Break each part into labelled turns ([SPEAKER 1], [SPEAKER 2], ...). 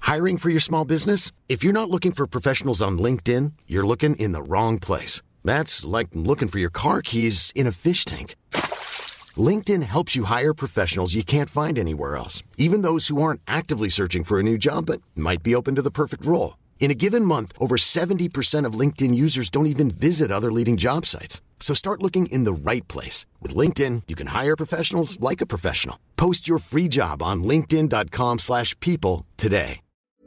[SPEAKER 1] Hiring for your small business? If you're not looking for professionals on LinkedIn, you're looking in the wrong place. That's like looking for your car keys in a fish tank. LinkedIn helps you hire professionals you can't find anywhere else, even those who aren't actively searching for a new job but might be open to the perfect role. In a given month, over 70% of LinkedIn users don't even visit other leading job sites. So start looking in the right place. With LinkedIn, you can hire professionals like a professional. Post your free job on linkedin.com/people today.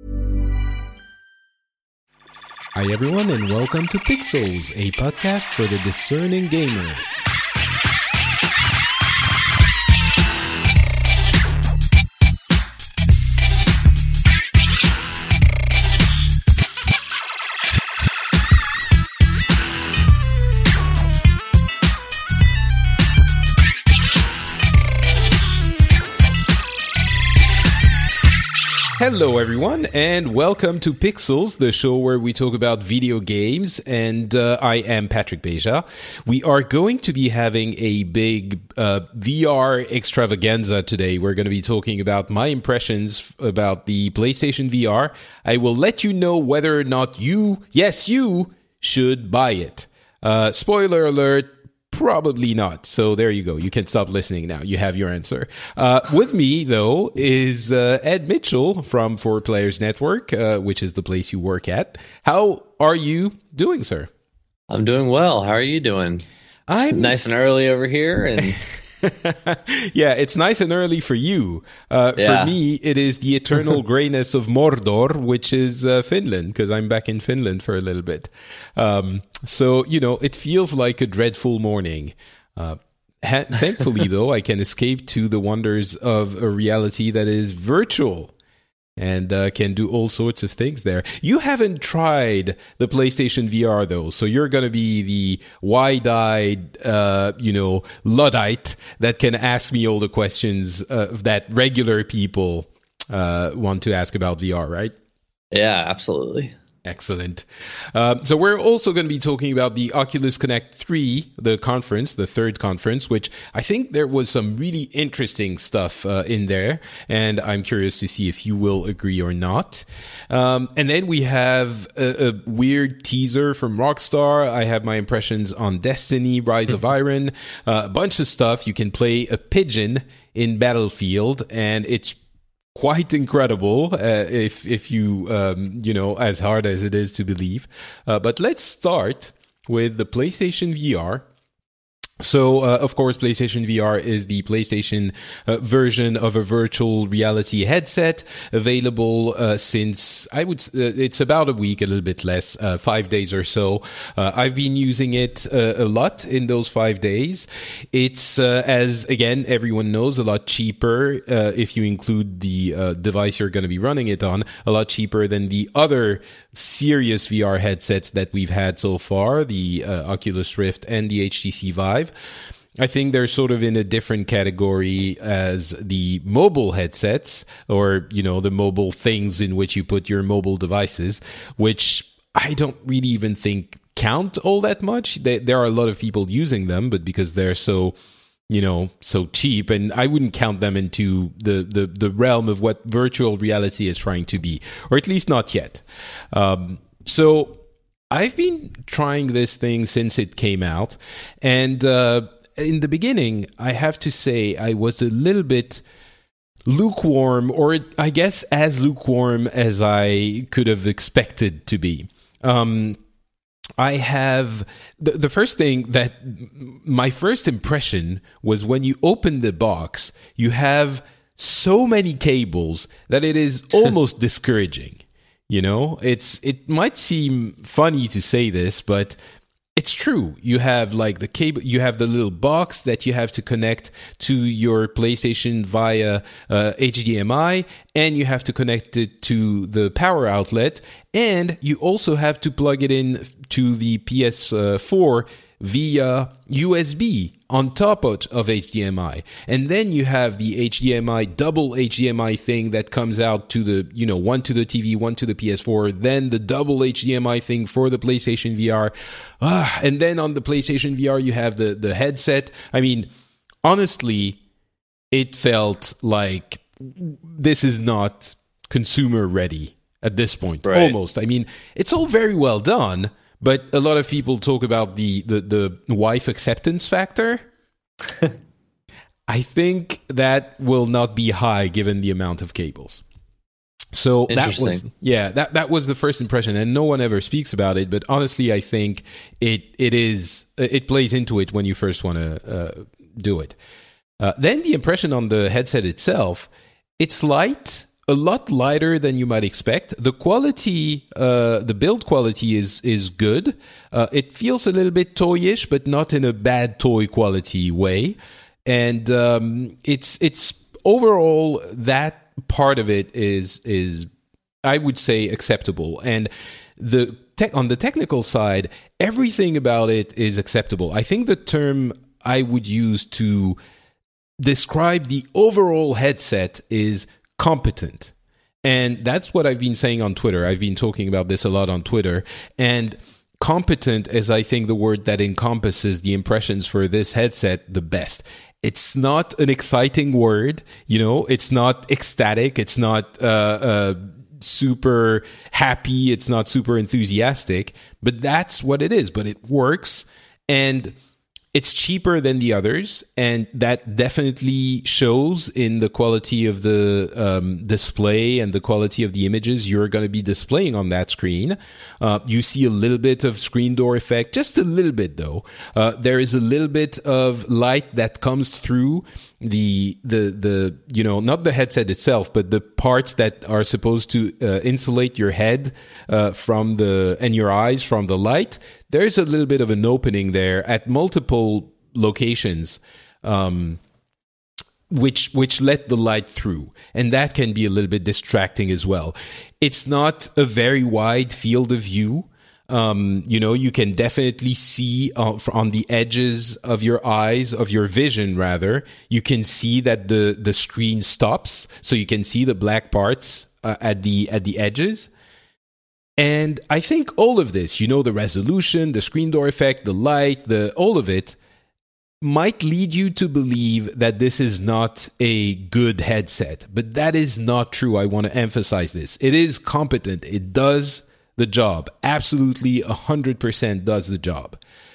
[SPEAKER 2] Hi everyone and welcome to Pixels, a podcast for the discerning gamer. Hello everyone and welcome to Pixels, the show where we talk about video games, and I am Patrick Beja. We are going to be having a big VR extravaganza today. We're going to be talking about my impressions about the PlayStation VR. I will let you know whether or not you should buy it. Spoiler alert. Probably not. So there you go. You can stop listening now. You have your answer. With me, though, is Ed Mitchell from 4Players Network, which is the place you work at. How are you doing, sir?
[SPEAKER 3] I'm doing well. How are you doing? I'm nice and early over here. And
[SPEAKER 2] yeah, it's nice and early for you. For me, it is the eternal grayness of Mordor, which is Finland, because I'm back in Finland for a little bit. So, it feels like a dreadful morning. Thankfully, though, I can escape to the wonders of a reality that is virtual and can do all sorts of things there. You haven't tried the PlayStation VR, though, so you're going to be the wide-eyed, Luddite that can ask me all the questions that regular people want to ask about VR, right?
[SPEAKER 3] Yeah, absolutely.
[SPEAKER 2] Excellent. So we're also going to be talking about the Oculus Connect 3, the third conference, which I think there was some really interesting stuff in there, and I'm curious to see if you will agree or not. And then we have a weird teaser from Rockstar. I have my impressions on Destiny, Rise of Iron, a bunch of stuff. You can play a pigeon in Battlefield, and it's quite incredible if you, as hard as it is to believe. But let's start with the PlayStation VR. So, of course, PlayStation VR is the PlayStation version of a virtual reality headset available since, it's about a week, a little bit less, 5 days or so. I've been using it a lot in those 5 days. It's, as again, everyone knows, a lot cheaper if you include the device you're going to be running it on, a lot cheaper than the other serious VR headsets that we've had so far, the Oculus Rift and the HTC Vive. I think they're sort of in a different category as the mobile headsets, or, the mobile things in which you put your mobile devices, which I don't really even think count all that much. There are a lot of people using them, but because they're so cheap, and I wouldn't count them into the realm of what virtual reality is trying to be, or at least not yet. So I've been trying this thing since it came out, and in the beginning, I have to say I was a little bit lukewarm, or I guess as lukewarm as I could have expected to be. I have the first thing that my first impression was when you open the box, you have so many cables that it is almost discouraging. It might seem funny to say this, but it's true. You have like the cable, you have the little box that you have to connect to your PlayStation via HDMI, and you have to connect it to the power outlet, and you also have to plug it in to the PS4 via USB on top of HDMI. And then you have the HDMI, double HDMI thing that comes out to the, one to the TV, one to the PS4, then the double HDMI thing for the PlayStation VR. And then on the PlayStation VR, you have the headset. I mean, honestly, it felt like this is not consumer ready at this point.
[SPEAKER 3] Right.
[SPEAKER 2] Almost. I mean, it's all very well done, but a lot of people talk about the wife acceptance factor. I think that will not be high given the amount of cables. So that was the first impression, and no one ever speaks about it. But honestly, I think it plays into it when you first want to do it. Then the impression on the headset itself, it's light, a lot lighter than you might expect. The quality, the build quality is good. It feels a little bit toyish, but not in a bad toy quality way. And it's overall that part of it is I would say acceptable, and on the technical side, everything about it is acceptable. I think the term I would use to describe the overall headset is competent, and that's what I've been saying on Twitter. I've been talking about this a lot on Twitter, and competent is, I think, the word that encompasses the impressions for this headset the best. It's not an exciting word, it's not ecstatic, it's not super happy, it's not super enthusiastic, but that's what it is. But it works, and it's cheaper than the others, and that definitely shows in the quality of the display and the quality of the images you're going to be displaying on that screen. You see a little bit of screen door effect, just a little bit though. There is a little bit of light that comes through the not the headset itself, but the parts that are supposed to insulate your head and your eyes from the light. There's a little bit of an opening there at multiple locations, which let the light through, and that can be a little bit distracting as well. It's not a very wide field of view. You can definitely see on the edges of your eyes, of your vision rather, you can see that the screen stops, so you can see the black parts at the edges. And I think all of this, the resolution, the screen door effect, the light, all of it might lead you to believe that this is not a good headset, but that is not true. I want to emphasize this. It is competent. It does the job. Absolutely 100% does the job.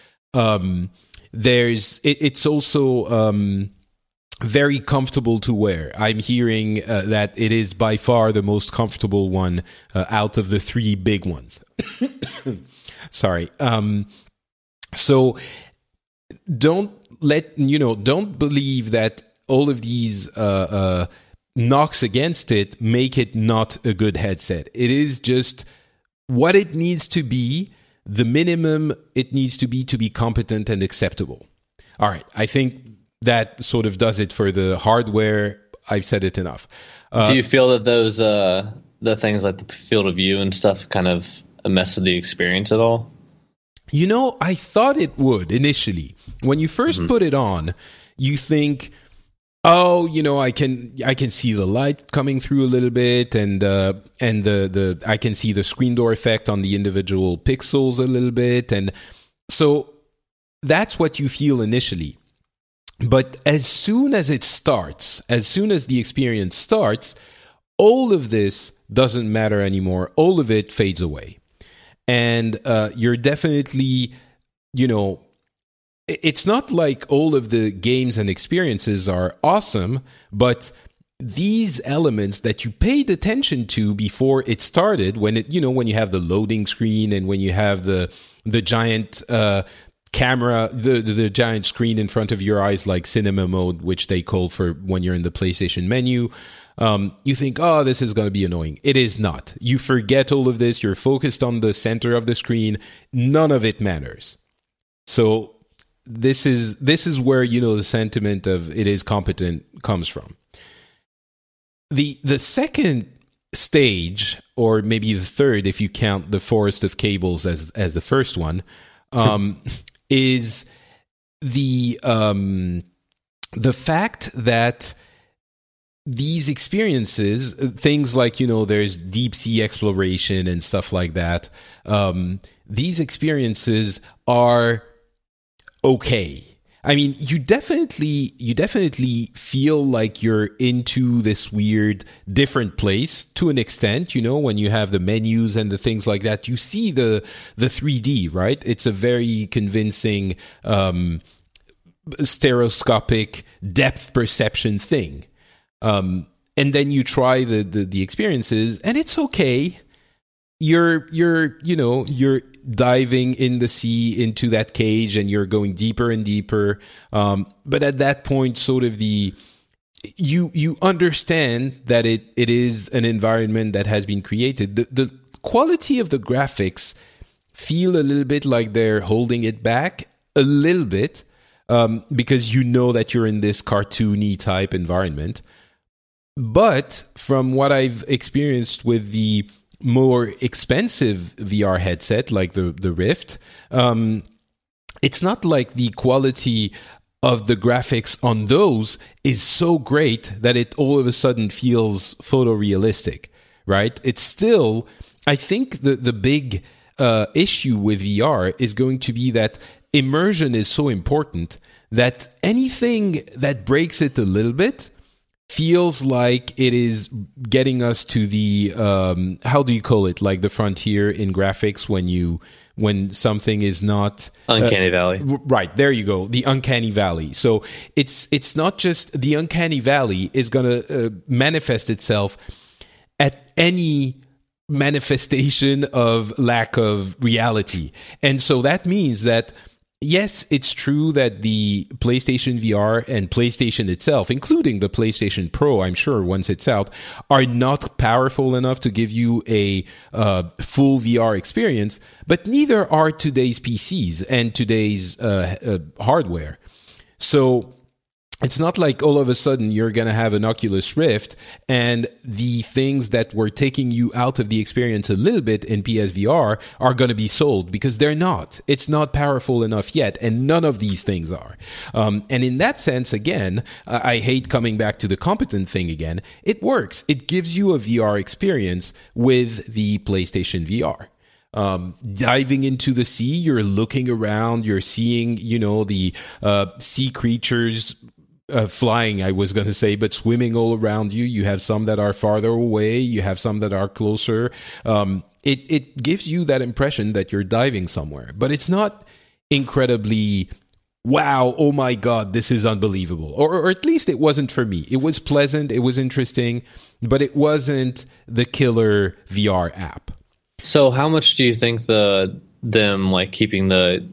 [SPEAKER 2] It's also very comfortable to wear. I'm hearing that it is by far the most comfortable one out of the three big ones. Sorry. So don't believe that all of these knocks against it make it not a good headset. It is just what it needs to be, the minimum it needs to be competent and acceptable. All right. I think that sort of does it for the hardware. I've said it enough.
[SPEAKER 3] Do you feel that those the things like the field of view and stuff kind of mess with the experience at all?
[SPEAKER 2] I thought it would initially. When you first put it on, you think, oh, I can see the light coming through a little bit, and I can see the screen door effect on the individual pixels a little bit, and so that's what you feel initially. But as soon as it starts, as soon as the experience starts, all of this doesn't matter anymore. All of it fades away. And you're definitely, it's not like all of the games and experiences are awesome, but these elements that you paid attention to before it started, when you have the loading screen and when you have the giant camera, the giant screen in front of your eyes, like cinema mode, which they call for when you're in the PlayStation menu, you think, oh, this is going to be annoying. It is not. You forget all of this. You're focused on the center of the screen. None of it matters. So this is where the sentiment of it is competent comes from. The second stage, or maybe the third if you count the forest of cables as the first one, is the fact that these experiences, things like, there's deep sea exploration and stuff like that, these experiences are okay. I mean, you definitely feel like you're into this weird different place to an extent, when you have the menus and the things like that. You see the 3D, right? It's a very convincing stereoscopic depth perception thing. And then you try the experiences, and it's okay. You're diving in the sea into that cage, and you're going deeper and deeper. But at that point, sort of you understand that it is an environment that has been created. The quality of the graphics feel a little bit like they're holding it back a little bit, because that you're in this cartoony type environment. But from what I've experienced with the more expensive VR headset, like the Rift, it's not like the quality of the graphics on those is so great that it all of a sudden feels photorealistic, right? It's still, I think the big issue with VR is going to be that immersion is so important that anything that breaks it a little bit feels like it is getting us to the how do you call it, like the frontier in graphics, when something is not
[SPEAKER 3] uncanny valley.
[SPEAKER 2] Right, there you go, the uncanny valley. So it's not just the uncanny valley is going to manifest itself at any manifestation of lack of reality. And so that means that yes, it's true that the PlayStation VR and PlayStation itself, including the PlayStation Pro, I'm sure once it's out, are not powerful enough to give you a full VR experience, but neither are today's PCs and today's hardware. So it's not like all of a sudden you're going to have an Oculus Rift and the things that were taking you out of the experience a little bit in PSVR are going to be sold, because they're not. It's not powerful enough yet, and none of these things are. And in that sense, again, I hate coming back to the competent thing again. It works. It gives you a VR experience with the PlayStation VR. Diving into the sea, you're looking around, you're seeing, the sea creatures flying, I was going to say, but swimming all around you. You have some that are farther away. You have some that are closer. It gives you that impression that you're diving somewhere, but it's not incredibly, wow, oh my God, this is unbelievable. Or at least it wasn't for me. It was pleasant. It was interesting, but it wasn't the killer VR app.
[SPEAKER 3] So how much do you think them like keeping the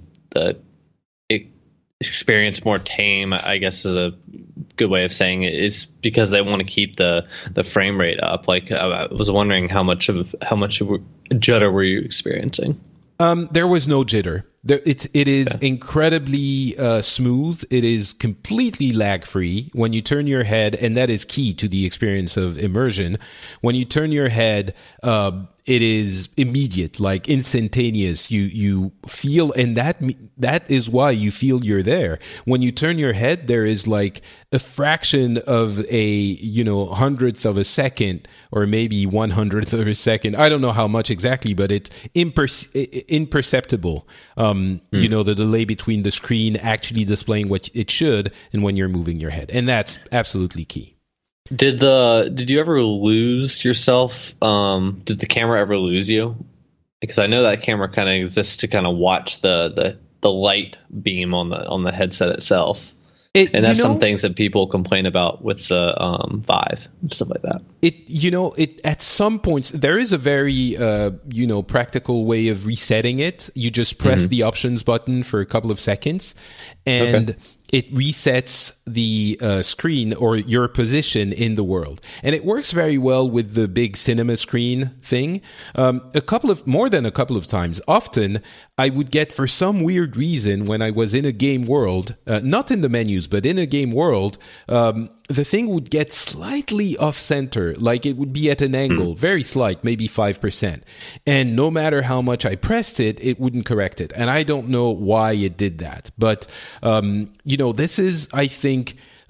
[SPEAKER 3] experience more tame, I guess is a good way of saying it, is because they want to keep the frame rate up? Like, I was wondering how much judder were you experiencing?
[SPEAKER 2] There was no jitter. It is incredibly smooth. It is completely lag free. When you turn your head, and that is key to the experience of immersion, when you turn your head, it is immediate, like instantaneous. You feel, and that is why you feel you're there. When you turn your head, there is like a fraction of a hundredth of a second, or maybe 100th of a second. I don't know how much exactly, but it's imperceptible. The delay between the screen actually displaying what it should and when you're moving your head, and that's absolutely key.
[SPEAKER 3] Did you ever lose yourself? Did the camera ever lose you? Because I know that camera kind of exists to kind of watch the light beam on the headset itself. And that's some things that people complain about with the Vive and stuff like that.
[SPEAKER 2] It at some points there is a very practical way of resetting it. You just press the options button for a couple of seconds, and it resets the screen or your position in the world. And it works very well with the big cinema screen thing. More than a couple of times. Often, I would get, for some weird reason, when I was in a game world, not in the menus, but in a game world, the thing would get slightly off-center, like it would be at an angle, very slight, maybe 5%. And no matter how much I pressed it, it wouldn't correct it. And I don't know why it did that. But, this is, I think,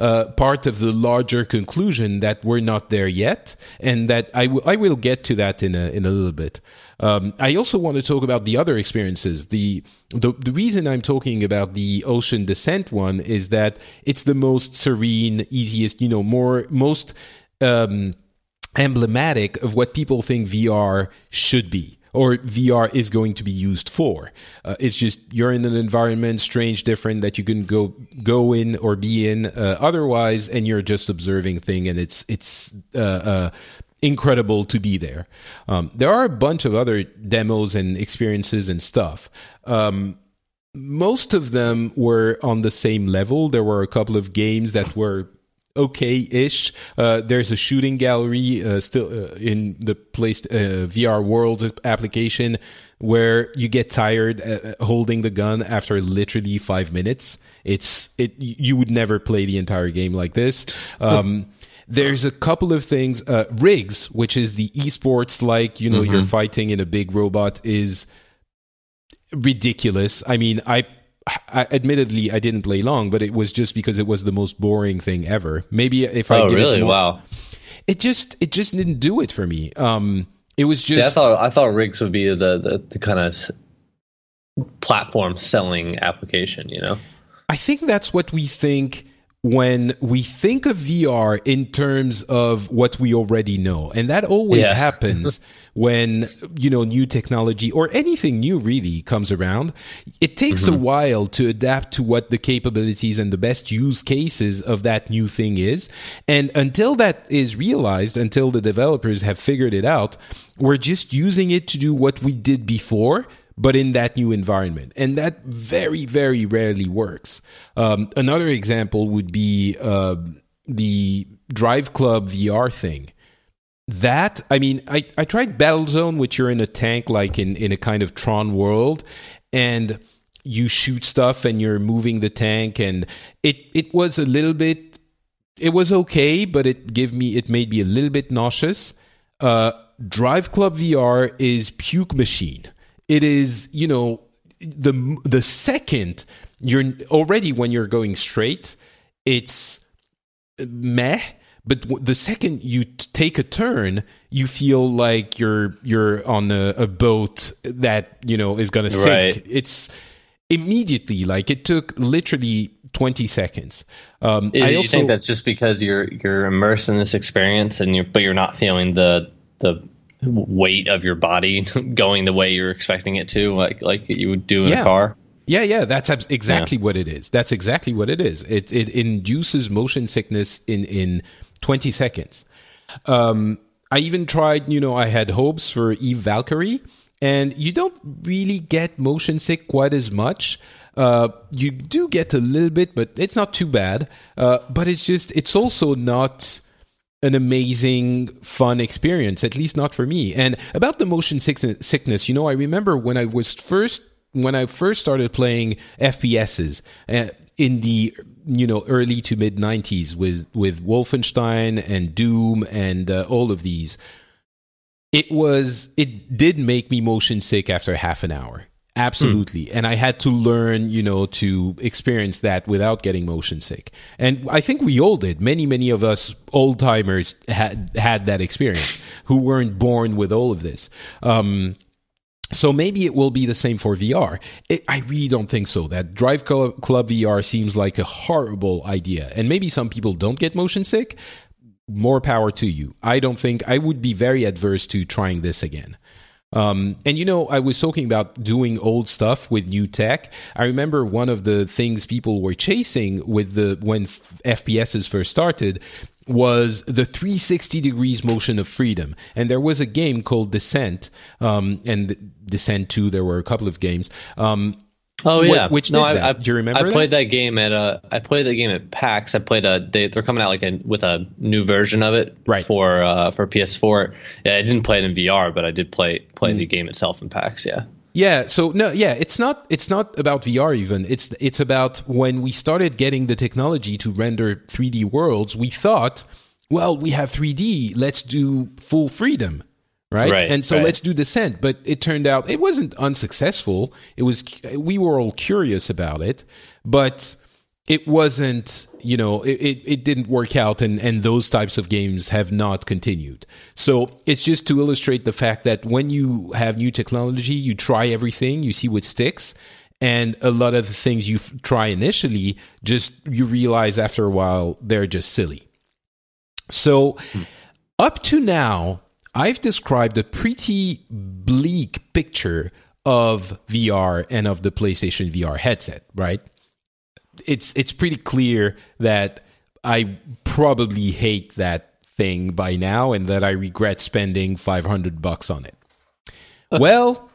[SPEAKER 2] part of the larger conclusion that we're not there yet, and that I will get to that in a little bit. I also want to talk about the other experiences. The reason I'm talking about the Ocean Descent one is that it's the most serene, easiest, most emblematic of what people think VR should be, or VR is going to be used for. It's just you're in an environment, strange, different, that you can go in or be in otherwise, and you're just observing thing, and it's incredible to be there. There are a bunch of other demos and experiences and stuff. Most of them were on the same level. There were a couple of games that were okay-ish. There's a shooting gallery still in the place VR Worlds application where you get tired holding the gun after literally 5 minutes. You would never play the entire game like this. There's a couple of things. Rigs, which is the esports, like you're fighting in a big robot, is ridiculous. I mean, I admittedly I didn't play long, but it was just because it was the most boring thing ever. Maybe if I did
[SPEAKER 3] really?
[SPEAKER 2] it more,
[SPEAKER 3] wow,
[SPEAKER 2] it just didn't do it for me. It was just.
[SPEAKER 3] See, I thought Rigs would be the kind of platform selling application.
[SPEAKER 2] I think that's what we think when we think of VR in terms of what we already know. And that always happens when, new technology or anything new really comes around. It takes a while to adapt to what the capabilities and the best use cases of that new thing is. And until that is realized, until the developers have figured it out, we're just using it to do what we did before, but in that new environment. And that very, very rarely works. Another example would be the Drive Club VR thing. I tried Battlezone, which you're in a tank, like in a kind of Tron world, and you shoot stuff and you're moving the tank, and it was a little bit, it was okay, but it made me a little bit nauseous. Drive Club VR is puke machine. It is, the second you're already, when you're going straight, it's meh. But the second you take a turn, you feel like you're on a boat that, is going to sink.
[SPEAKER 3] Right.
[SPEAKER 2] It's immediately, like, it took literally 20 seconds.
[SPEAKER 3] You think that's just because you're immersed in this experience, but you're not feeling the weight of your body going the way you're expecting it to, like you would do in a car?
[SPEAKER 2] Yeah, that's exactly what it is. That's exactly what it is. It induces motion sickness in 20 seconds. I even tried, I had hopes for Eve Valkyrie, and you don't really get motion sick quite as much. You do get a little bit, but it's not too bad. But it's also not an amazing, fun experience, at least not for me. And about the motion sickness, I remember when I first started playing FPSs in the early to mid 90s with Wolfenstein and Doom and all of these, it did make me motion sick after half an hour. Absolutely. And I had to learn, to experience that without getting motion sick. And I think we all did. Many, many of us old timers had that experience who weren't born with all of this. So maybe it will be the same for VR. I really don't think so. That Drive Club VR seems like a horrible idea. And maybe some people don't get motion sick. More power to you. I would be very adverse to trying this again. And I was talking about doing old stuff with new tech. I remember one of the things people were chasing when FPSs first started was the 360 degrees motion of freedom. And there was a game called Descent, and Descent 2, there were a couple of games. Which did that? Do you remember?
[SPEAKER 3] I played that game at PAX. They're coming out with a new version of it,
[SPEAKER 2] right,
[SPEAKER 3] for PS4. Yeah, I didn't play it in VR, but I did play the game itself in PAX. Yeah.
[SPEAKER 2] Yeah. So no. Yeah. It's not about VR even. It's about when we started getting the technology to render 3D worlds. We thought, well, we have 3D. Let's do full freedom. Right. And so let's do Descent. But it turned out it wasn't unsuccessful. We were all curious about it, but it wasn't, it didn't work out, and those types of games have not continued. So it's just to illustrate the fact that when you have new technology, you try everything, you see what sticks, and a lot of the things you try initially, you realize after a while, they're just silly. So up to now, I've described a pretty bleak picture of VR and of the PlayStation VR headset, right? It's pretty clear that I probably hate that thing by now and that I regret spending $500 on it. Well,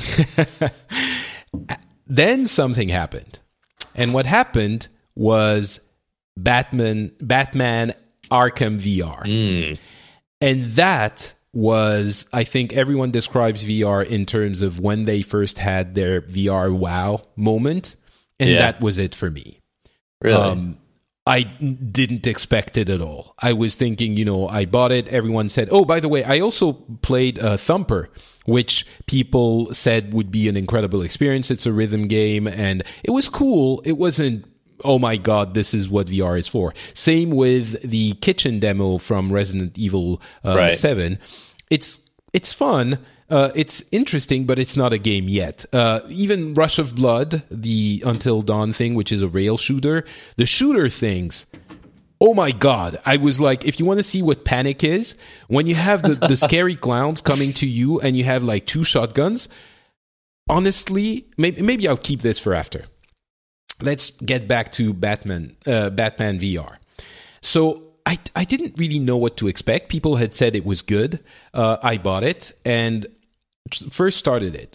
[SPEAKER 2] then something happened. And what happened was Batman Arkham VR. And that was, I think everyone describes VR in terms of when they first had their VR wow moment. And that was it for me.
[SPEAKER 3] Really?
[SPEAKER 2] I didn't expect it at all. I was thinking, I bought it. Everyone said, oh, by the way, I also played Thumper, which people said would be an incredible experience. It's a rhythm game, and it was cool. It wasn't, oh my God, this is what VR is for. Same with the kitchen demo from Resident Evil 7. It's fun. It's interesting, but it's not a game yet. Even Rush of Blood, the Until Dawn thing, which is a rail shooter, the shooter things, oh my God. I was like, if you want to see what panic is, when you have the scary clowns coming to you and you have like 2 shotguns, honestly, maybe I'll keep this for after. Let's get back to Batman VR. So I didn't really know what to expect. People had said it was good. I bought it and first started it.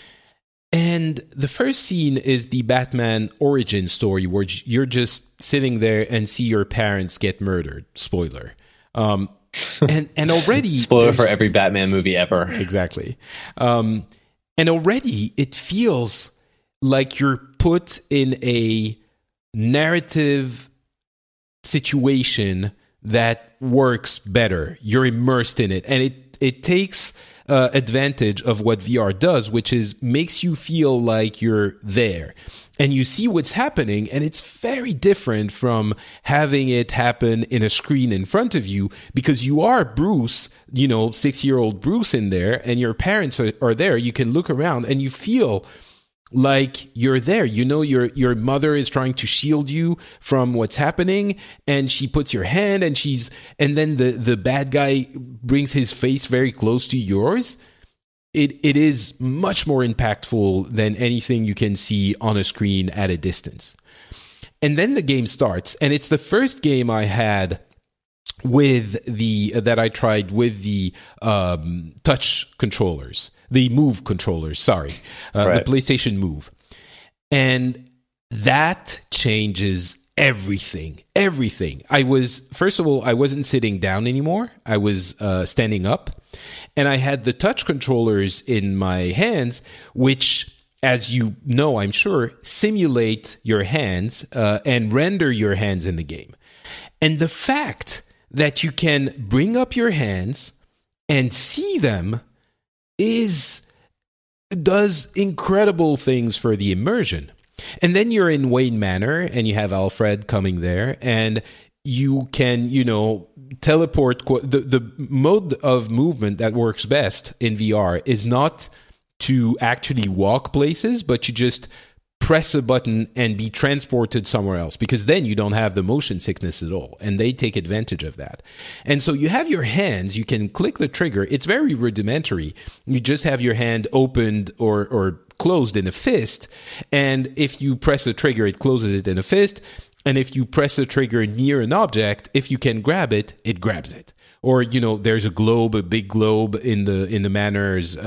[SPEAKER 2] And the first scene is the Batman origin story where you're just sitting there and see your parents get murdered. Spoiler. And already...
[SPEAKER 3] Spoiler for every Batman movie ever.
[SPEAKER 2] Exactly. And already it feels like you're put in a narrative situation that works better. You're immersed in it. And it takes advantage of what VR does, which is makes you feel like you're there. And you see what's happening, and it's very different from having it happen in a screen in front of you, because you are Bruce, 6-year-old Bruce in there, and your parents are there. You can look around and you feel like you're there. Your mother is trying to shield you from what's happening, and she puts your hand, and then the bad guy brings his face very close to yours. It is much more impactful than anything you can see on a screen at a distance. And then the game starts, and it's the first game I had that I tried with the touch controllers. The Move controllers, sorry. The PlayStation Move. And that changes everything. Everything. First of all, I wasn't sitting down anymore. I was standing up. And I had the touch controllers in my hands, which, as you know, I'm sure, simulate your hands and render your hands in the game. And the fact that you can bring up your hands and see them does incredible things for the immersion. And then you're in Wayne Manor and you have Alfred coming there, and you can, teleport. The mode of movement that works best in VR is not to actually walk places, but you just press a button and be transported somewhere else, because then you don't have the motion sickness at all, and they take advantage of that. And so you have your hands, you can click the trigger. It's very rudimentary. You just have your hand opened or closed in a fist, and if you press the trigger, it closes it in a fist. And if you press the trigger near an object, if you can grab it, it grabs it. Or, there's a big globe in the Manor's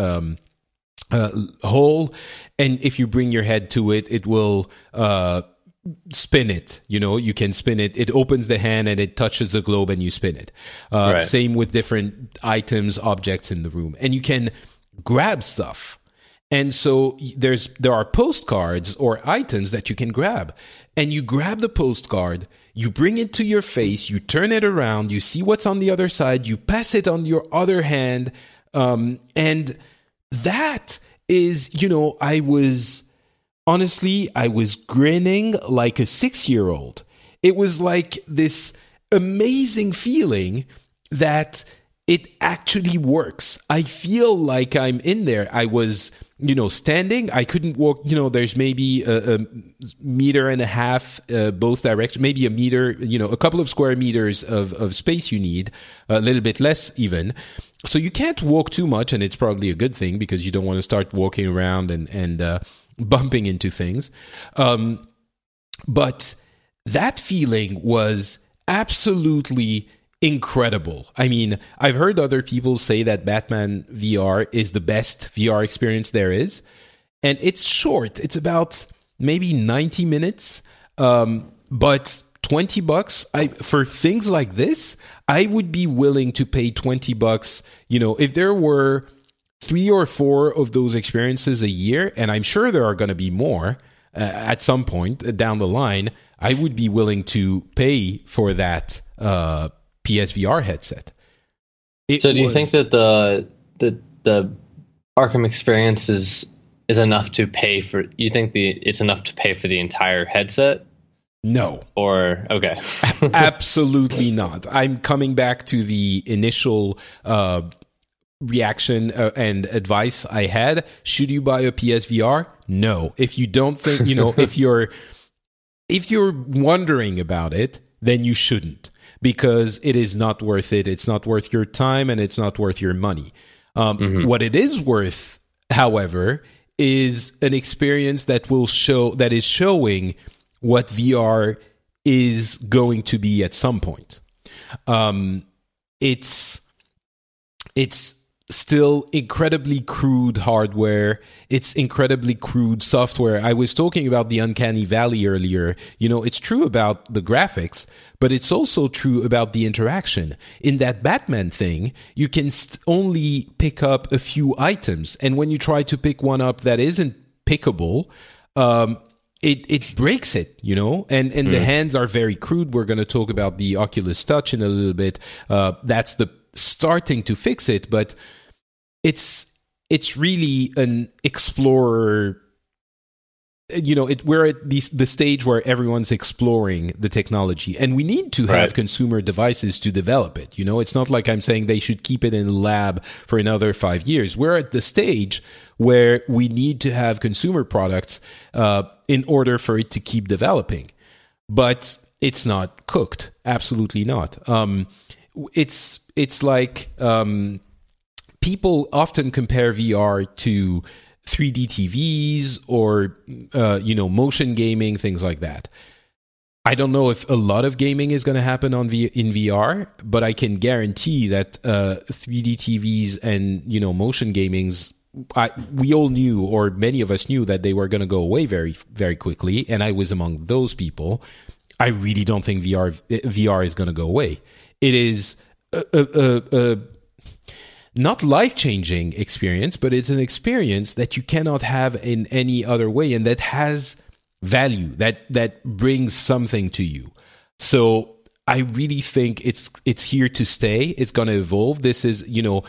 [SPEAKER 2] hole, and if you bring your head to it, it will spin it. You can spin it. It opens the hand and it touches the globe and you spin it. Same with different items, objects in the room, and you can grab stuff. And so there are postcards or items that you can grab, and you grab the postcard, you bring it to your face, you turn it around, you see what's on the other side, you pass it on your other hand, and that is, I was honestly, I was grinning like a 6-year-old. It was like this amazing feeling that it actually works. I feel like I'm in there. I was, standing. I couldn't walk. There's maybe a meter and a half both directions, maybe a meter, a couple of square meters of space you need, a little bit less even. So you can't walk too much, and it's probably a good thing because you don't want to start walking around and bumping into things. But that feeling was absolutely incredible. I mean, I've heard other people say that Batman VR is the best VR experience there is. And it's short. It's about maybe 90 minutes. But $20, for things like this, I would be willing to pay $20. If there were 3 or 4 of those experiences a year, and I'm sure there are going to be more at some point down the line, I would be willing to pay for that PSVR headset.
[SPEAKER 3] So do you think that the Arkham experience is enough to pay for? You think it's enough to pay for the entire headset?
[SPEAKER 2] No.
[SPEAKER 3] Or okay.
[SPEAKER 2] Absolutely not. I'm coming back to the initial reaction and advice I had. Should you buy a PSVR? No. If you don't think, if you're wondering about it, then you shouldn't, because it is not worth it. It's not worth your time, and it's not worth your money. What it is worth, however, is an experience that is showing what VR is going to be at some point. It's still incredibly crude hardware. It's incredibly crude software. I was talking about the Uncanny Valley earlier. It's true about the graphics, but it's also true about the interaction. In that Batman thing, you can only pick up a few items. And when you try to pick one up that isn't pickable, it breaks it, and the hands are very crude. We're going to talk about the Oculus Touch in a little bit. That's the starting to fix it, but it's really an explorer. We're at the stage where everyone's exploring the technology, and we need to have consumer devices to develop it. It's not like I'm saying they should keep it in the lab for another 5 years. We're at the stage where we need to have consumer products in order for it to keep developing. But it's not cooked. Absolutely not. It's like people often compare VR to 3D TVs or motion gaming, things like that. I don't know if a lot of gaming is going to happen in VR, but I can guarantee that 3D TVs and motion gamings, we all knew, or many of us knew, that they were going to go away very, very quickly, and I was among those people. I really don't think VR is going to go away. It is a not life-changing experience, but it's an experience that you cannot have in any other way, and that has value, that brings something to you. So I really think it's here to stay. It's going to evolve. This is,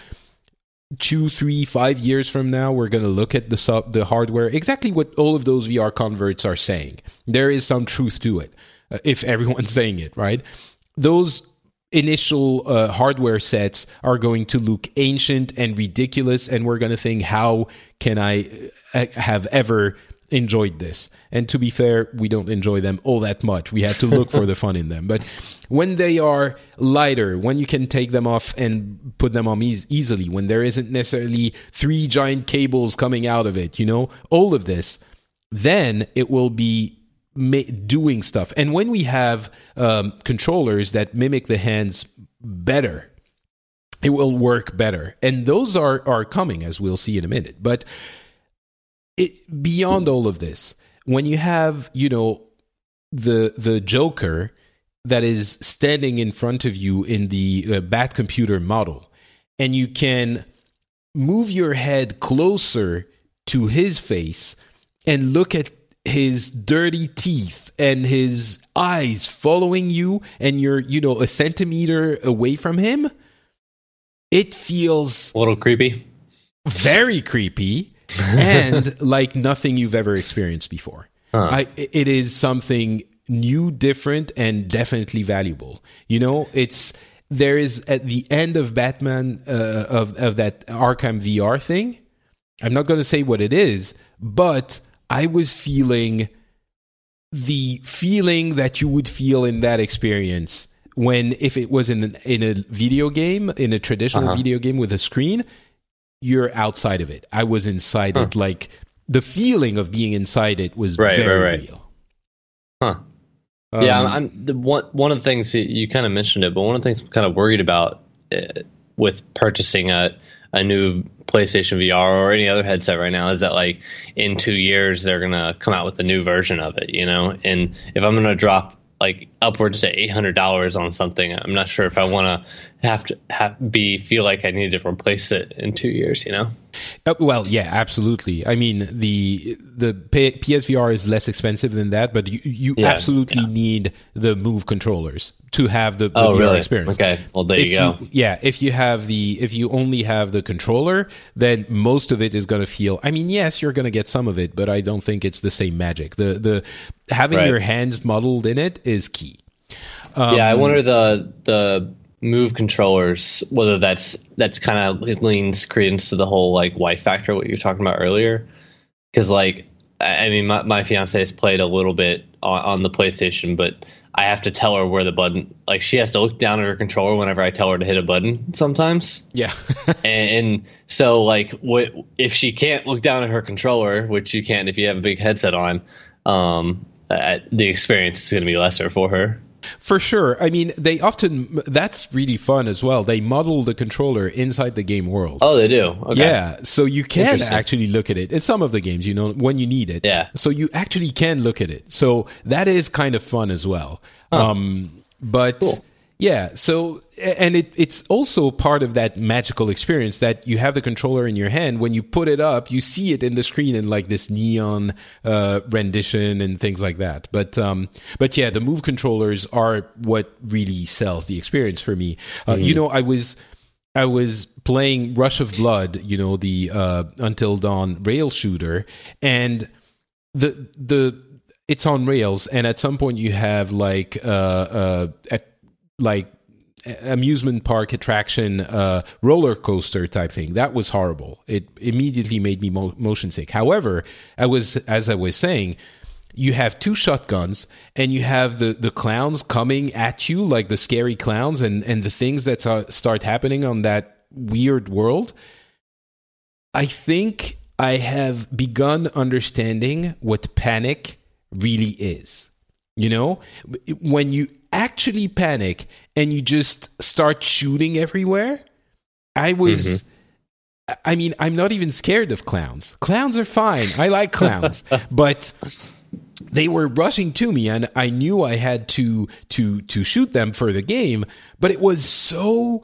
[SPEAKER 2] 2, 3, 5 years from now, we're going to look at the hardware, exactly what all of those VR converts are saying. There is some truth to it, if everyone's saying it, right? Those initial hardware sets are going to look ancient and ridiculous, and we're going to think, how can I have ever enjoyed this? And to be fair, we don't enjoy them all that much. We have to look for the fun in them. But when they are lighter, when you can take them off and put them on easily, when there isn't necessarily 3 giant cables coming out of it, all of this, then it will be doing stuff. And when we have controllers that mimic the hands better, it will work better. And those are coming, as we'll see in a minute. But beyond all of this, when you have, the Joker that is standing in front of you in the Batcomputer model, and you can move your head closer to his face and look at his dirty teeth and his eyes following you, and you're, a centimeter away from him, it feels
[SPEAKER 3] a little creepy.
[SPEAKER 2] Very creepy. and like nothing you've ever experienced before. It is something new, different, and definitely valuable. There is at the end of Batman of that Arkham VR thing. I'm not going to say what it is, but I was feeling the feeling that you would feel in that experience if it was in a video game, in a traditional video game with a screen. You're outside of it. I was inside it. Like the feeling of being inside it was very real.
[SPEAKER 3] Yeah, one of the things you kind of mentioned it, but one of the things I'm kind of worried about with purchasing a new PlayStation VR or any other headset right now is that like in 2 years they're gonna come out with a new version of it, and if I'm gonna drop like upwards to $800 on something, I'm not sure if I want to feel like I need to replace it in 2 years.
[SPEAKER 2] Well, yeah, absolutely. I mean, the PSVR is less expensive than that, but you absolutely need the Move controllers to have the VR experience.
[SPEAKER 3] Okay, well there you go.
[SPEAKER 2] If you only have the controller, then most of it is going to feel. I mean, yes, you're going to get some of it, but I don't think it's the same magic. The having your hands modeled in it is key.
[SPEAKER 3] I wonder the Move controllers, whether that's kind of leans credence to the whole like wife factor, what you were talking about earlier. Because like, I mean, my fiance has played a little bit on the PlayStation, but I have to tell her where the button. Like, she has to look down at her controller whenever I tell her to hit a button. Sometimes,
[SPEAKER 2] yeah.
[SPEAKER 3] and so like, what if she can't look down at her controller, which you can't if you have a big headset on? The experience is going to be lesser for her.
[SPEAKER 2] For sure. I mean, that's really fun as well. They model the controller inside the game world.
[SPEAKER 3] Oh, they do? Okay.
[SPEAKER 2] Yeah, so you can actually look at it. In some of the games, when you need it.
[SPEAKER 3] Yeah.
[SPEAKER 2] So you actually can look at it. So that is kind of fun as well. But cool. Yeah, so, and it's also part of that magical experience that you have the controller in your hand. When you put it up, you see it in the screen in like this neon rendition and things like that. But yeah, the Move controllers are what really sells the experience for me. I was playing Rush of Blood, the Until Dawn rail shooter, and it's on rails, and at some point you have like amusement park attraction roller coaster type thing. That was horrible. It immediately made me motion sick. However, as I was saying, you have two shotguns and you have the clowns coming at you, like the scary clowns and the things that start happening on that weird world. I think I have begun understanding what panic really is. When you actually panic and you just start shooting everywhere. I mean, I'm not even scared of clowns. Clowns are fine. I like clowns. But they were rushing to me and I knew I had to shoot them for the game, but it was so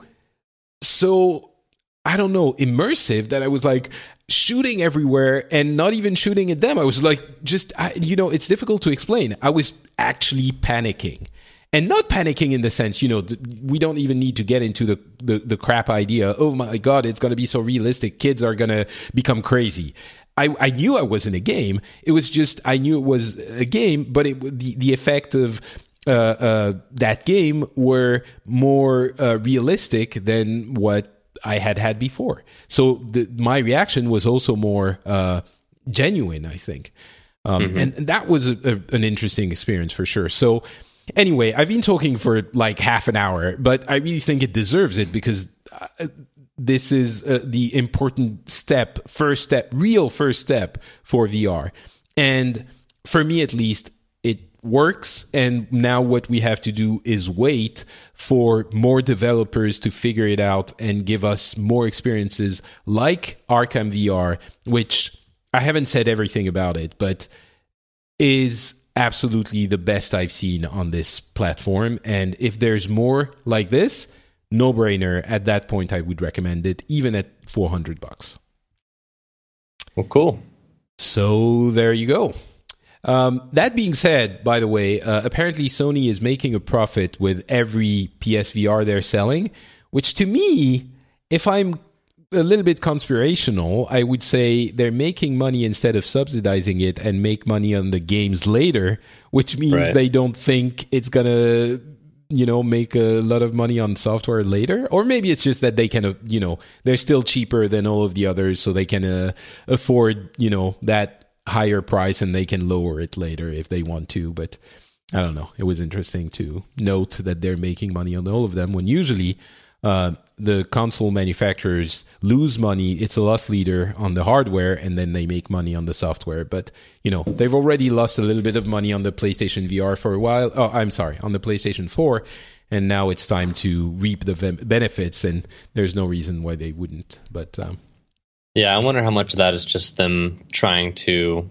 [SPEAKER 2] I don't know, immersive that I was like shooting everywhere and not even shooting at them. I was like, it's difficult to explain. I was actually panicking. And not panicking in the sense, we don't even need to get into the crap idea. Oh my God, it's going to be so realistic. Kids are going to become crazy. I knew I was in a game. It was just, I knew it was a game, but the effect of that game were more realistic than what I had before. So my reaction was also more genuine, I think. And that was an interesting experience for sure. So anyway, I've been talking for like half an hour, but I really think it deserves it because this is the important real first step for VR. And for me, at least, it works. And now what we have to do is wait for more developers to figure it out and give us more experiences like Arkham VR, which I haven't said everything about it, but is absolutely the best I've seen on this platform. And if there's more like this, no brainer. At that point, I would recommend it, even at $400.
[SPEAKER 3] Well, cool.
[SPEAKER 2] So there you go. That being said, by the way, apparently Sony is making a profit with every PSVR they're selling, which to me, if I'm a little bit conspirational, I would say they're making money instead of subsidizing it and make money on the games later, which means they don't think it's going to, make a lot of money on software later. Or maybe it's just that they can, they're still cheaper than all of the others, so they can afford, that higher price and they can lower it later if they want to. But I don't know. It was interesting to note that they're making money on all of them when usually the console manufacturers lose money. It's a loss leader on the hardware, and then they make money on the software. But, they've already lost a little bit of money on the PlayStation VR for a while. Oh, I'm sorry, on the PlayStation 4. And now it's time to reap the benefits, and there's no reason why they wouldn't. But
[SPEAKER 3] yeah, I wonder how much of that is just them trying to...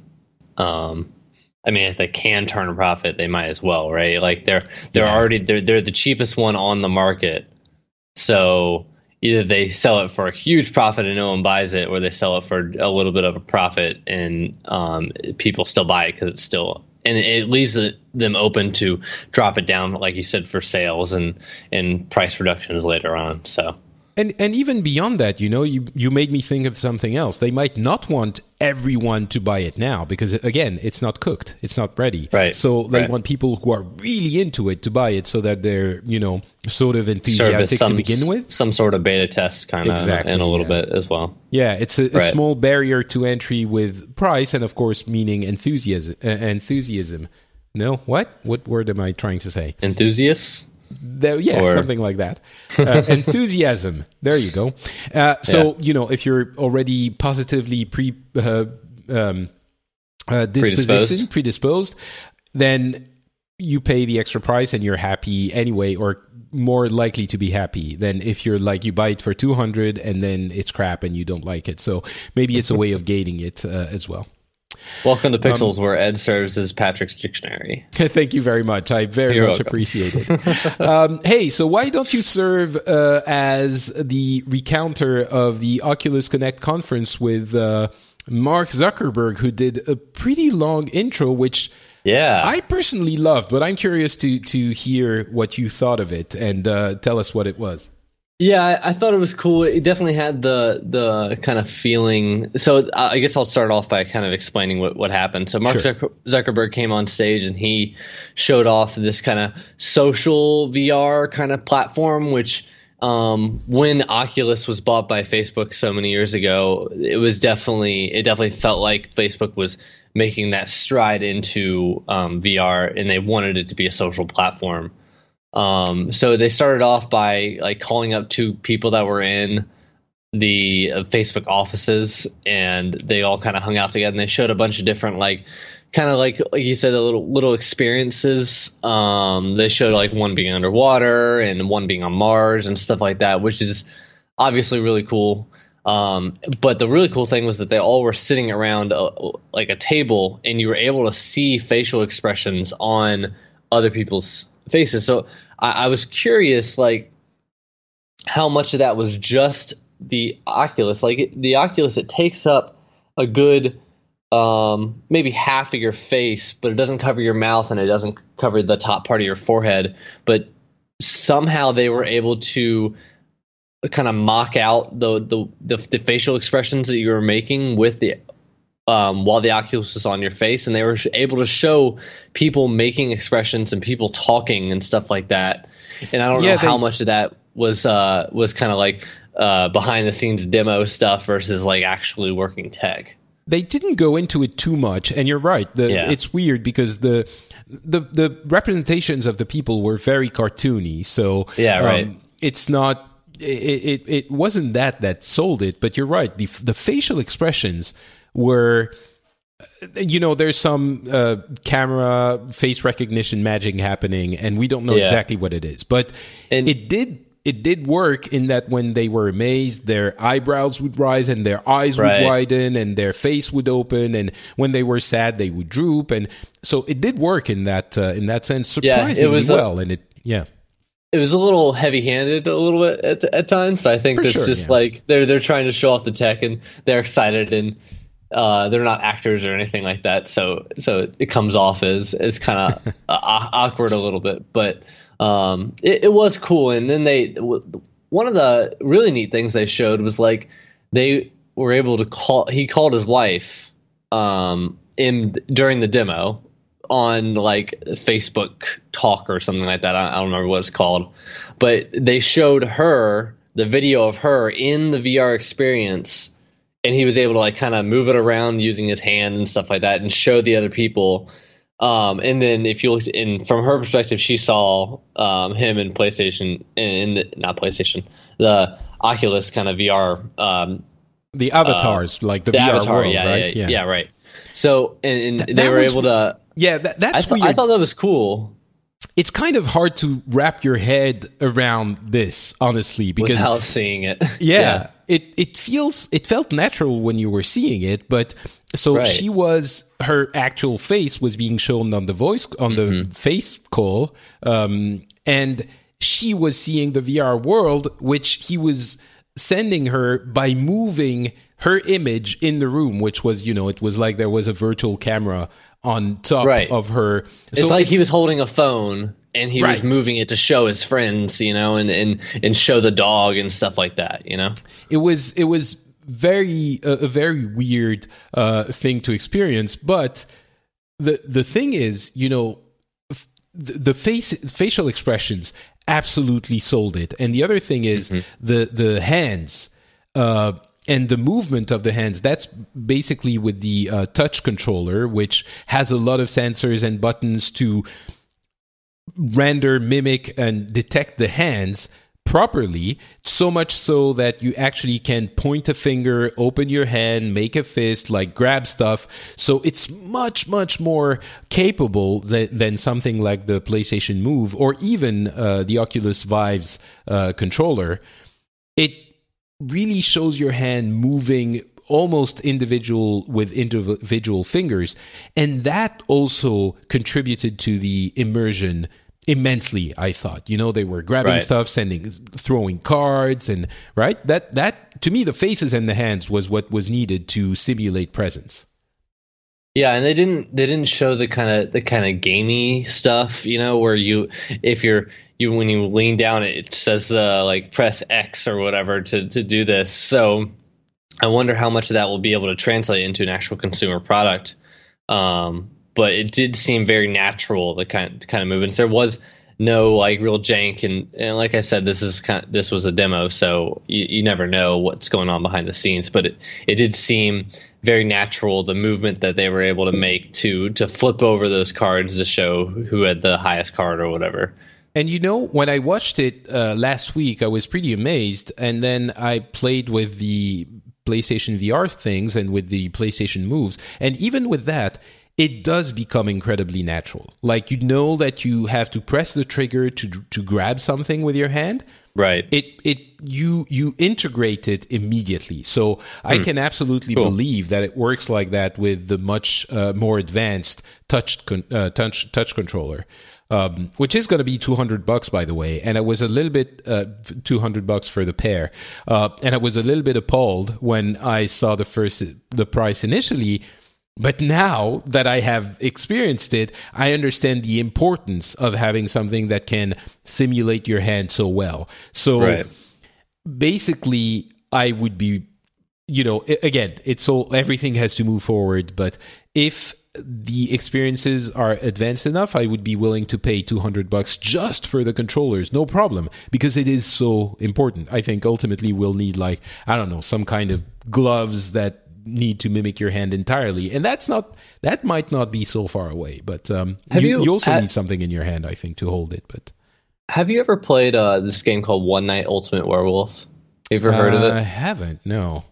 [SPEAKER 3] if they can turn a profit, they might as well, right? Like they're the cheapest one on the market. So either they sell it for a huge profit and no one buys it, or they sell it for a little bit of a profit and people still buy it because it's still, and it leaves them open to drop it down, like you said, for sales and price reductions later on. So.
[SPEAKER 2] And even beyond that, you made me think of something else. They might not want everyone to buy it now because, again, it's not cooked. It's not ready.
[SPEAKER 3] Right.
[SPEAKER 2] So they want people who are really into it to buy it so that they're, sort of enthusiastic to begin with.
[SPEAKER 3] Some sort of beta test kind of in a little bit as well.
[SPEAKER 2] Yeah, it's a small barrier to entry with price and, of course, meaning enthusiasm. No, what? What word am I trying to say?
[SPEAKER 3] Enthusiasts?
[SPEAKER 2] Something like that. Enthusiasm. There you go. If you're already positively predisposed, then you pay the extra price and you're happy anyway, or more likely to be happy than if you're like, you buy it for 200 and then it's crap and you don't like it. So maybe it's a way of gating it as well.
[SPEAKER 3] Welcome to Pixels, where Ed serves as Patrick's dictionary.
[SPEAKER 2] Thank you very much. I very much appreciate it. Hey, so why don't you serve as the recounter of the Oculus Connect conference with Mark Zuckerberg, who did a pretty long intro, which I personally loved, but I'm curious to hear what you thought of it and tell us what it was.
[SPEAKER 3] Yeah, I thought it was cool. It definitely had the kind of feeling. So I guess I'll start off by kind of explaining what happened. So Mark Zuckerberg came on stage and he showed off this kind of social VR kind of platform, which when Oculus was bought by Facebook so many years ago, it definitely felt like Facebook was making that stride into VR, and they wanted it to be a social platform. So they started off by like calling up two people that were in the Facebook offices, and they all kind of hung out together, and they showed a bunch of different like you said, little experiences. They showed like one being underwater and one being on Mars and stuff like that, which is obviously really cool. But the really cool thing was that they all were sitting around like a table, and you were able to see facial expressions on other people's faces. So I was curious, like, how much of that was just the Oculus. Like the Oculus, it takes up a good maybe half of your face, but it doesn't cover your mouth and it doesn't cover the top part of your forehead. But somehow they were able to kind of mock out the facial expressions that you were making with the while the Oculus was on your face, and they were able to show people making expressions and people talking and stuff like that. And I don't know how much of that was kind of like behind the scenes demo stuff versus like actually working tech.
[SPEAKER 2] They didn't go into it too much, and you're right. It's weird because the representations of the people were very cartoony. So it's not. It wasn't that sold it, but you're right. The facial expressions were, there's some camera face recognition magic happening, and we don't know exactly what it is, but it did work in that when they were amazed, their eyebrows would rise and their eyes would widen and their face would open, and when they were sad, they would droop, and so it did work in that sense surprisingly well, and
[SPEAKER 3] it was a little heavy-handed a little bit at times, but I think that's just like they're trying to show off the tech and they're excited, and they're not actors or anything like that, so it comes off as kind of awkward a little bit, but it was cool. And then one of the really neat things they showed was like they were able to call. He called his wife during the demo on like Facebook Talk or something like that. I don't remember what it's called, but they showed her the video of her in the VR experience, and he was able to like kind of move it around using his hand and stuff like that, and show the other people. And then if you looked in from her perspective, she saw him in PlayStation, not PlayStation, the Oculus kind of VR.
[SPEAKER 2] The avatars, like the VR
[SPEAKER 3] avatar,
[SPEAKER 2] world, right?
[SPEAKER 3] Yeah, right. So, and they were able to...
[SPEAKER 2] Yeah, that's weird.
[SPEAKER 3] I thought that was cool.
[SPEAKER 2] It's kind of hard to wrap your head around this, honestly, because
[SPEAKER 3] without seeing it.
[SPEAKER 2] Yeah. It felt natural when you were seeing it, but so right. Her actual face was being shown on the face call, and she was seeing the VR world, which he was sending her by moving her image in the room, which was, it was like there was a virtual camera on top of her.
[SPEAKER 3] It's like he was holding a phone and he was moving it to show his friends, and show the dog and stuff like that, It
[SPEAKER 2] was very a very weird thing to experience, but the thing is, the facial expressions absolutely sold it. And the other thing is the hands and the movement of the hands. That's basically with the touch controller, which has a lot of sensors and buttons to render, mimic, and detect the hands properly, so much so that you actually can point a finger, open your hand, make a fist, like grab stuff. So it's much, much more capable than something like the PlayStation Move or even the Oculus Vive's controller. It really shows your hand moving almost with individual fingers. And that also contributed to the immersion immensely, I thought. They were grabbing stuff, throwing cards, and that to me, the faces and the hands was what was needed to simulate presence.
[SPEAKER 3] Yeah, and they didn't show the kind of gamey stuff, where when you lean down, it says like press X or whatever to do this. So I wonder how much of that will be able to translate into an actual consumer product. But it did seem very natural, the kind of movements. There was no like real jank, and like I said, this was a demo, so you never know what's going on behind the scenes. But it did seem very natural, the movement that they were able to make to flip over those cards to show who had the highest card or whatever.
[SPEAKER 2] And when I watched it last week, I was pretty amazed, and then I played with the PlayStation VR things and with the PlayStation Moves, and even with that, it does become incredibly natural. Like, that you have to press the trigger to grab something with your hand.
[SPEAKER 3] Right.
[SPEAKER 2] You integrate it immediately. So I can absolutely believe that it works like that with the much more advanced touch controller, which is going to be $200, by the way. And I was a little bit $200 for the pair, and I was a little bit appalled when I saw the price initially. But now that I have experienced it, I understand the importance of having something that can simulate your hand so well. So basically, I would be, again, everything has to move forward. But if the experiences are advanced enough, I would be willing to pay $200 just for the controllers, no problem, because it is so important. I think ultimately we'll need some kind of gloves that need to mimic your hand entirely, and that might not be so far away, but you also need something in your hand, I think, to hold it. But
[SPEAKER 3] have you ever played this game called One Night Ultimate Werewolf? Have you ever heard of it?
[SPEAKER 2] I haven't, no.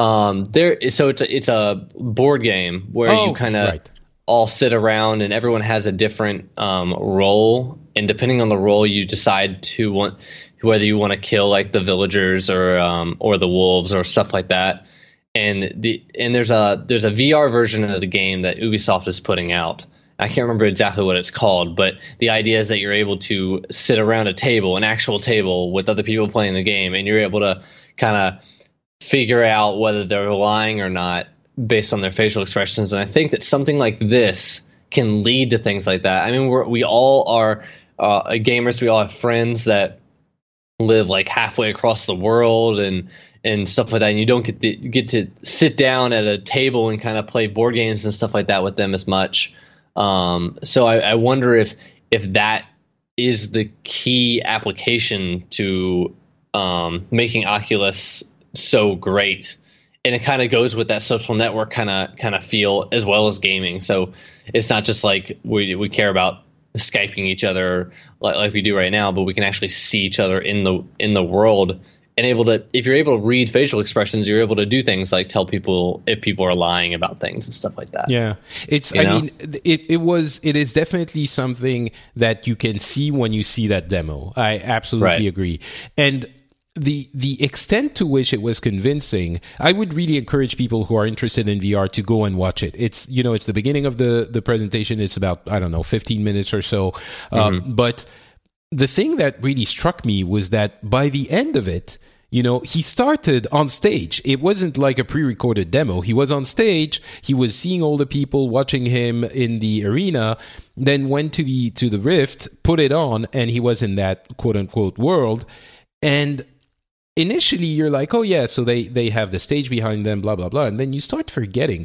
[SPEAKER 3] It's a board game where you kind of all sit around and everyone has a different role, and depending on the role you decide whether you want to kill like the villagers or the wolves or stuff like that. And there's a VR version of the game that Ubisoft is putting out. I can't remember exactly what it's called, but the idea is that you're able to sit around an actual table with other people playing the game, and you're able to kind of figure out whether they're lying or not based on their facial expressions. And I think that something like this can lead to things like that. I mean, we all are gamers. We all have friends that live like halfway across the world, and and stuff like that, and you don't get to sit down at a table and kind of play board games and stuff like that with them as much. So I wonder if that is the key application to making Oculus so great. And it kind of goes with that social network kind of feel as well as gaming. So it's not just like we care about Skyping each other like we do right now, but we can actually see each other in the world, and if you're able to read facial expressions, you're able to do things like tell people if people are lying about things and stuff like that.
[SPEAKER 2] Yeah, it is definitely something that you can see when you see that demo. I absolutely agree. And the extent to which it was convincing, I would really encourage people who are interested in VR to go and watch it. It's it's the beginning of the presentation. It's about 15 minutes or so. But the thing that really struck me was that by the end of it, he started on stage. It wasn't like a pre-recorded demo. He was on stage. He was seeing all the people watching him in the arena, then went to the Rift, put it on, and he was in that quote unquote world. And initially you're like, oh yeah, so they have the stage behind them, blah, blah, blah. And then you start forgetting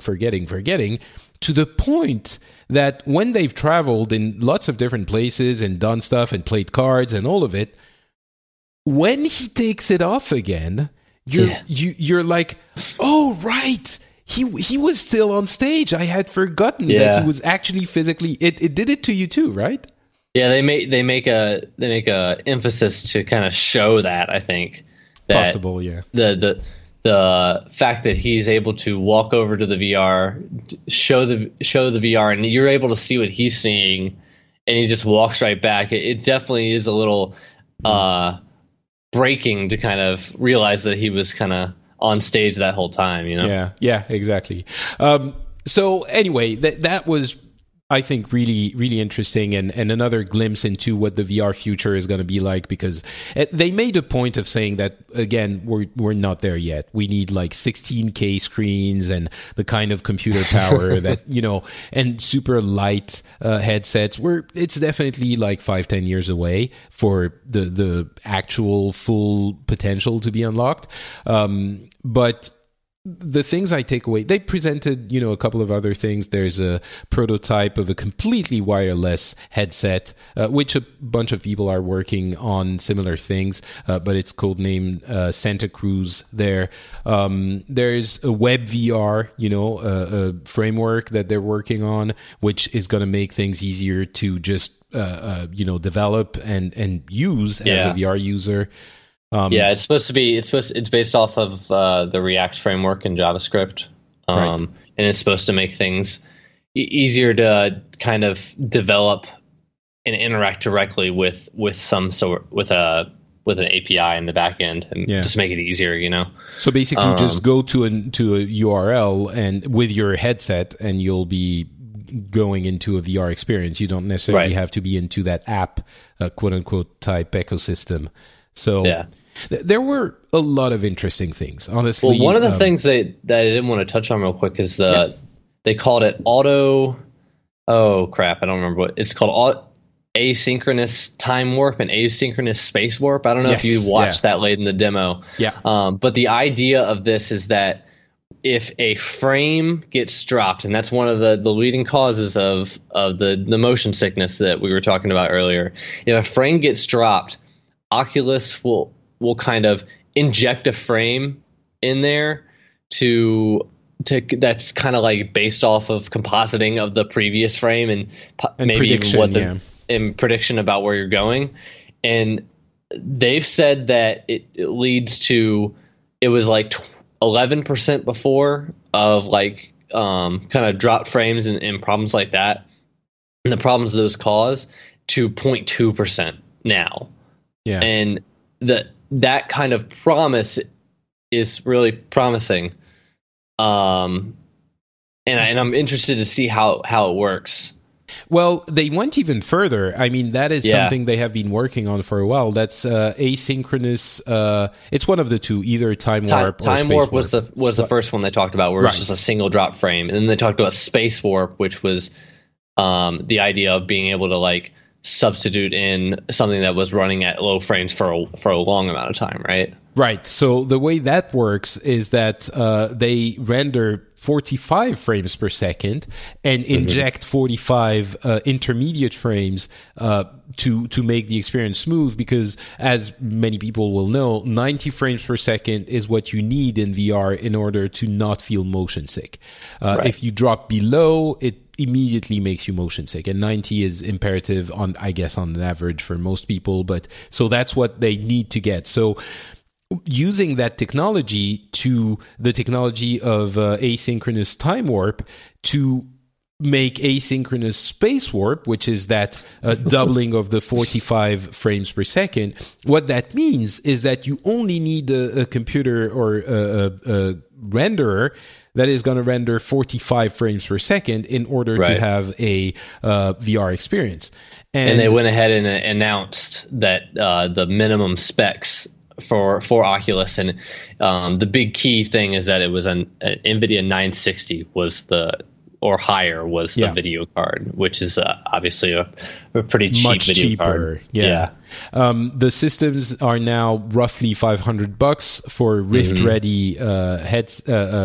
[SPEAKER 2] to the point that when they've traveled in lots of different places and done stuff and played cards and all of it, when he takes it off again, you're like, oh, right. He was still on stage. I had forgotten that he was actually physically, it did it to you too, right?
[SPEAKER 3] Yeah, they make a emphasis to kind of show that, I think.
[SPEAKER 2] Possible, yeah.
[SPEAKER 3] The fact that he's able to walk over to the VR, show the VR, and you're able to see what he's seeing, and he just walks right back. It definitely is a little breaking to kind of realize that he was kind of on stage that whole time.
[SPEAKER 2] Yeah, exactly. So anyway, that was, I think, really, really interesting, and another glimpse into what the VR future is going to be like, because they made a point of saying that, again, we're not there yet. We need like 16K screens and the kind of computer power that, and super light headsets. It's definitely like 5-10 years away for the actual full potential to be unlocked. But the things I take away, they presented, a couple of other things. There's a prototype of a completely wireless headset, which a bunch of people are working on similar things, but it's codenamed Santa Cruz there. There's a web VR, a framework that they're working on, which is going to make things easier to just, develop and use as a VR user.
[SPEAKER 3] It's based off of the React framework in JavaScript, and it's supposed to make things easier to kind of develop and interact directly with an API in the back end, and just make it easier,
[SPEAKER 2] So basically, just go to a URL and with your headset, and you'll be going into a VR experience. You don't necessarily have to be into that app, quote unquote, type ecosystem. So there were a lot of interesting things, honestly.
[SPEAKER 3] Well, one of the things that I didn't want to touch on real quick is they called it auto. Oh crap! I don't remember what it's called. Asynchronous time warp and asynchronous space warp. I don't know if you watched that late in the demo. Yeah. But the idea of this is that if a frame gets dropped, and that's one of the leading causes of the motion sickness that we were talking about earlier. If a frame gets dropped, Oculus will kind of inject a frame in there to that's kind of like based off of compositing of the previous frame and maybe even prediction about where you're going. And they've said that it leads to, it was like 11% before of like kind of dropped frames and problems like that, and the problems those cause, to 0.2% now. Yeah. And that kind of promise is really promising. And I'm interested to see how it works.
[SPEAKER 2] Well, they went even further. I mean, that is something they have been working on for a while. That's asynchronous. It's one of the two, either time warp or space warp.
[SPEAKER 3] Time warp was the first one they talked about, where it's just a single drop frame. And then they talked about space warp, which was the idea of being able to like substitute in something that was running at low frames for a long amount of time, right?
[SPEAKER 2] Right. So the way that works is that they render 45 frames per second and inject 45 intermediate frames to make the experience smooth, because as many people will know, 90 frames per second is what you need in VR in order to not feel motion sick. If you drop below, it immediately makes you motion sick, and 90 is imperative on an average for most people, but so that's what they need to get. So using that technology to the technology of asynchronous time warp to make asynchronous space warp, which is that doubling of the 45 frames per second, what that means is that you only need a computer or a renderer that is going to render 45 frames per second in order to have a VR experience. And
[SPEAKER 3] they went ahead and announced that the minimum specs for Oculus, and the big key thing is that it was an NVIDIA 960 was or higher was the video card, which is obviously a pretty cheap
[SPEAKER 2] much
[SPEAKER 3] video
[SPEAKER 2] cheaper
[SPEAKER 3] card.
[SPEAKER 2] Yeah. The systems are now roughly $500 for Rift ready heads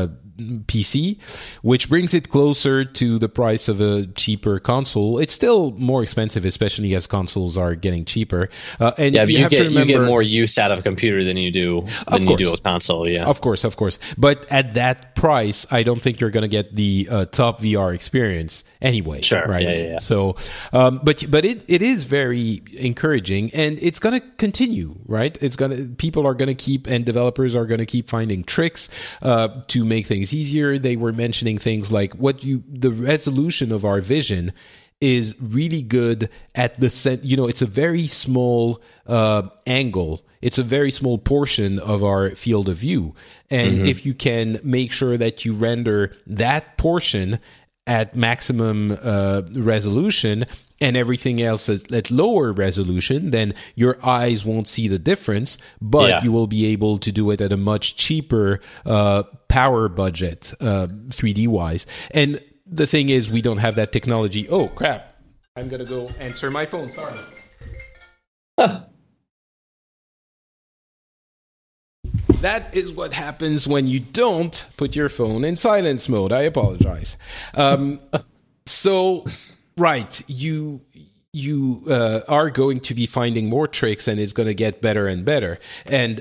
[SPEAKER 2] PC, which brings it closer to the price of a cheaper console. It's still more expensive, especially as consoles are getting cheaper. And
[SPEAKER 3] you get more use out of a computer than you do a console. Yeah,
[SPEAKER 2] of course. But at that price, I don't think you're going to get the top VR experience anyway.
[SPEAKER 3] Sure,
[SPEAKER 2] right?
[SPEAKER 3] Yeah.
[SPEAKER 2] So, but it is very encouraging, and it's going to continue, right? People are going to keep, and developers are going to keep finding tricks to make things easier. They were mentioning things like the resolution of our vision is really good at it's a very small angle. It's a very small portion of our field of view. And if you can make sure that you render that portion at maximum resolution and everything else at lower resolution, then your eyes won't see the difference, but you will be able to do it at a much cheaper power budget, 3D wise. And the thing is, we don't have that technology. Oh crap, I'm gonna go answer my phone, sorry. That is what happens when you don't put your phone in silence mode. I apologize. So, right, you are going to be finding more tricks, and it's going to get better and better. And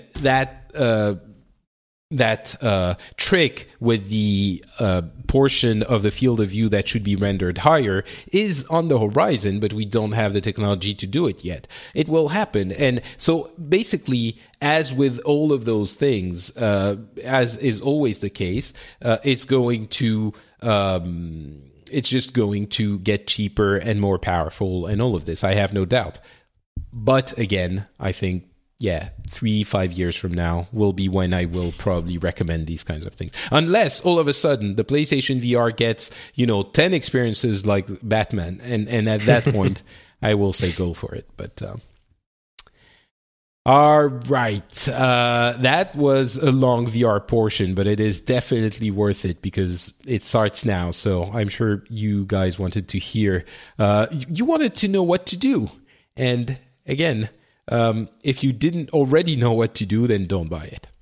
[SPEAKER 2] that trick with the portion of the field of view that should be rendered higher is on the horizon, but we don't have the technology to do it yet. It will happen. And so basically, as with all of those things, as is always the case, it's just going to get cheaper and more powerful and all of this. I have no doubt. But again, I think 3-5 years from now will be when I will probably recommend these kinds of things. Unless all of a sudden the PlayStation VR gets, 10 experiences like Batman. And at that point, I will say go for it. But, all right. That was a long VR portion, but it is definitely worth it because it starts now. So I'm sure you guys wanted to hear, you wanted to know what to do. And again, if you didn't already know what to do, then don't buy it.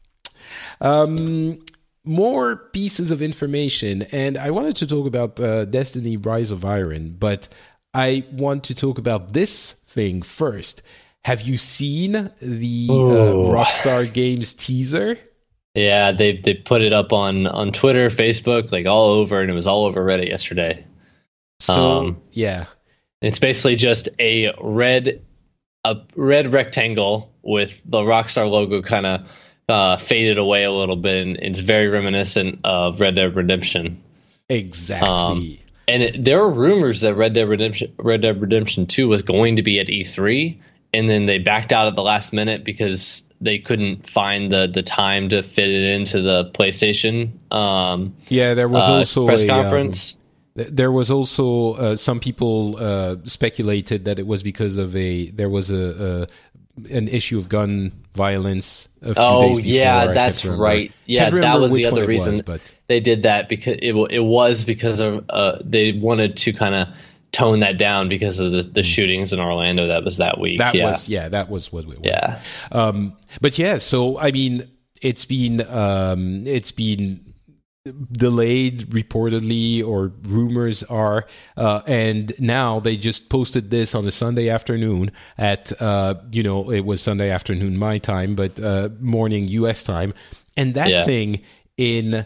[SPEAKER 2] More pieces of information, and I wanted to talk about Destiny Rise of Iron, but I want to talk about this thing first. Have you seen the Rockstar Games teaser?
[SPEAKER 3] Yeah, they put it up on Twitter, Facebook, like all over, and it was all over Reddit yesterday.
[SPEAKER 2] So, yeah.
[SPEAKER 3] It's basically just a red rectangle with the Rockstar logo kind of faded away a little bit, and it's very reminiscent of Red Dead Redemption.
[SPEAKER 2] Exactly.
[SPEAKER 3] And there were rumors that Red Dead Redemption 2 was going to be at E3, and then they backed out at the last minute because they couldn't find the time to fit it into the PlayStation.
[SPEAKER 2] There was also
[SPEAKER 3] press conference.
[SPEAKER 2] There was also some people speculated that it was because of there was an issue of gun violence a few days before.
[SPEAKER 3] Yeah, that's right. Yeah, that was the other reason
[SPEAKER 2] but
[SPEAKER 3] they did that, because it was because of they wanted to kind of toned that down because of the shootings in Orlando that was that week.
[SPEAKER 2] That was what it was.
[SPEAKER 3] Yeah.
[SPEAKER 2] But yeah, so I mean, it's been delayed reportedly, or rumors are, and now they just posted this on a Sunday afternoon at it was Sunday afternoon my time, but morning US time, and that thing in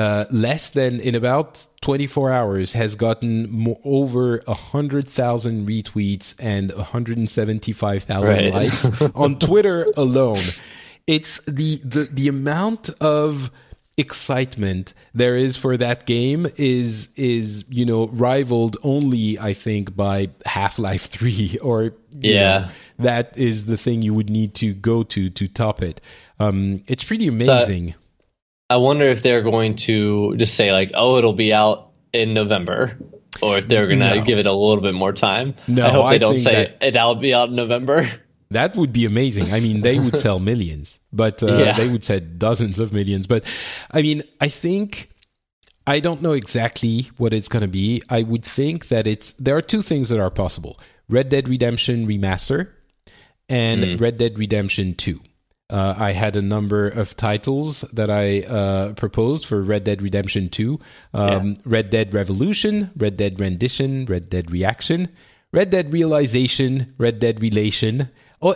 [SPEAKER 2] in about 24 hours has gotten over 100,000 retweets and 175,000 likes on Twitter alone. It's the amount of excitement there is for that game is rivaled only, I think, by Half-Life 3, or that is the thing you would need to go to top it. It's pretty amazing.
[SPEAKER 3] So, I wonder if they're going to just say like, oh, it'll be out in November, or if they're going to give it a little bit more time.
[SPEAKER 2] No,
[SPEAKER 3] I hope they don't say it'll be out in November.
[SPEAKER 2] That would be amazing. I mean, they would sell millions, but they would sell dozens of millions. But I mean, I don't know exactly what it's going to be. I would think that there are two things that are possible: Red Dead Redemption Remaster and Red Dead Redemption 2. I had a number of titles that I proposed for Red Dead Redemption 2. Red Dead Revolution, Red Dead Rendition, Red Dead Reaction, Red Dead Realization, Red Dead Relation.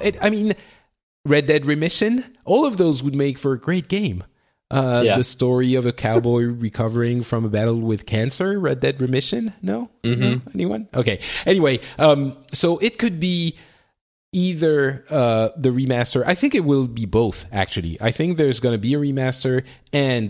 [SPEAKER 2] Red Dead Remission. All of those would make for a great game. The story of a cowboy recovering from a battle with cancer. Red Dead Remission? No? No? Anyone? Okay. Anyway, so it could be either the remaster. I think it will be both, actually. I think there's going to be a remaster, and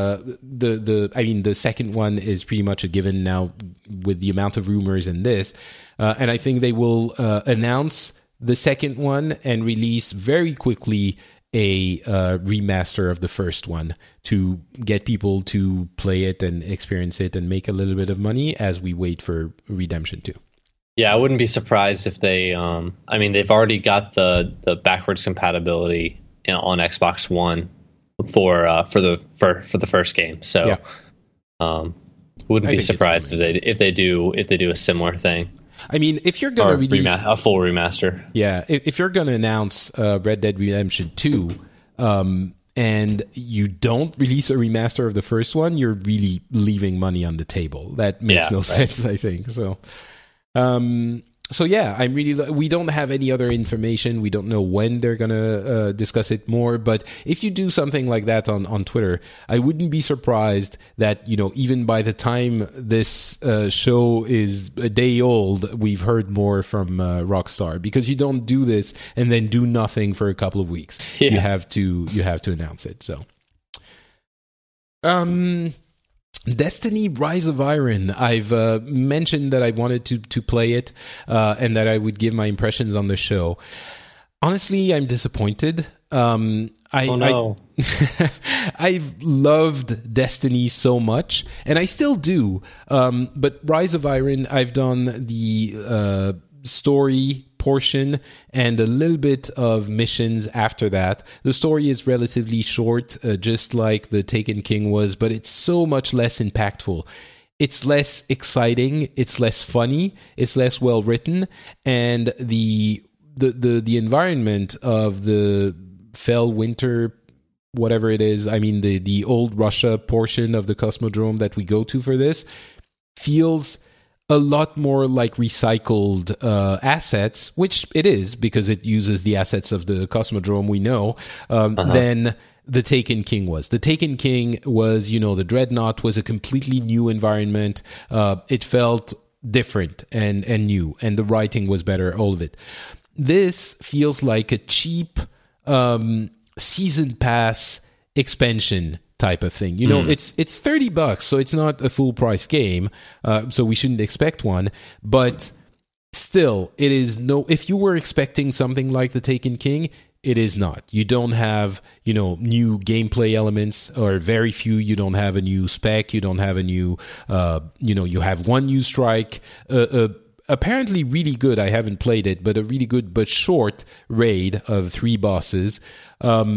[SPEAKER 2] the second one is pretty much a given now with the amount of rumors in this. And I think they will announce the second one and release very quickly a remaster of the first one to get people to play it and experience it and make a little bit of money as we wait for Redemption 2.
[SPEAKER 3] Yeah, I wouldn't be surprised if they they've already got the backwards compatibility on Xbox One for the first game. So wouldn't be surprised if they do a similar thing.
[SPEAKER 2] I mean, if you're going to release
[SPEAKER 3] a full remaster,
[SPEAKER 2] if you're going to announce Red Dead Redemption 2, and you don't release a remaster of the first one, you're really leaving money on the table. That makes no sense, I think. So, we don't have any other information. We don't know when they're going to discuss it more. But if you do something like that on Twitter, I wouldn't be surprised that, even by the time this show is a day old, we've heard more from Rockstar, because you don't do this and then do nothing for a couple of weeks. You have to announce it. So, Destiny Rise of Iron. I've mentioned that I wanted to play it and that I would give my impressions on the show. Honestly, I'm disappointed. I've loved Destiny so much, and I still do. But Rise of Iron, I've done the story portion and a little bit of missions after that. The story is relatively short, just like the Taken King was, but it's so much less impactful. It's less exciting, it's less funny, it's less well written, and the environment of the Fell Winter, whatever it is, the old Russia portion of the Cosmodrome that we go to for this, feels a lot more like recycled assets, which it is because it uses the assets of the Cosmodrome we know, than the Taken King was. The Taken King was, the Dreadnought was a completely new environment. It felt different and new, and the writing was better, all of it. This feels like a cheap season pass expansion type of thing. It's $30, so it's not a full price game, so we shouldn't expect one, but still, it is if you were expecting something like the Taken King, it is not. You don't have, new gameplay elements, or very few. You don't have a new spec, you don't have a new, you have one new strike, apparently really good, I haven't played it, but a really good but short raid of 3 bosses.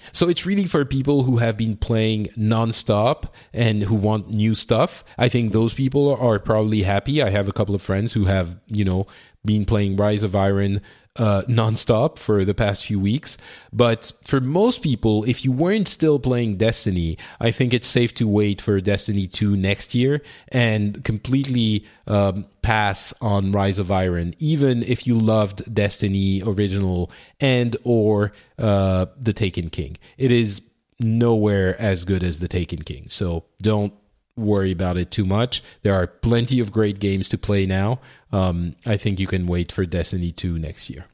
[SPEAKER 2] So it's really for people who have been playing nonstop and who want new stuff. I think those people are probably happy. I have a couple of friends who have, been playing Rise of Iron nonstop for the past few weeks. But for most people, if you weren't still playing Destiny, I think it's safe to wait for Destiny 2 next year and completely pass on Rise of Iron, even if you loved Destiny original and or The Taken King. It is nowhere as good as The Taken King. So don't worry about it too much. There are plenty of great games to play now. I think you can wait for Destiny 2 next year.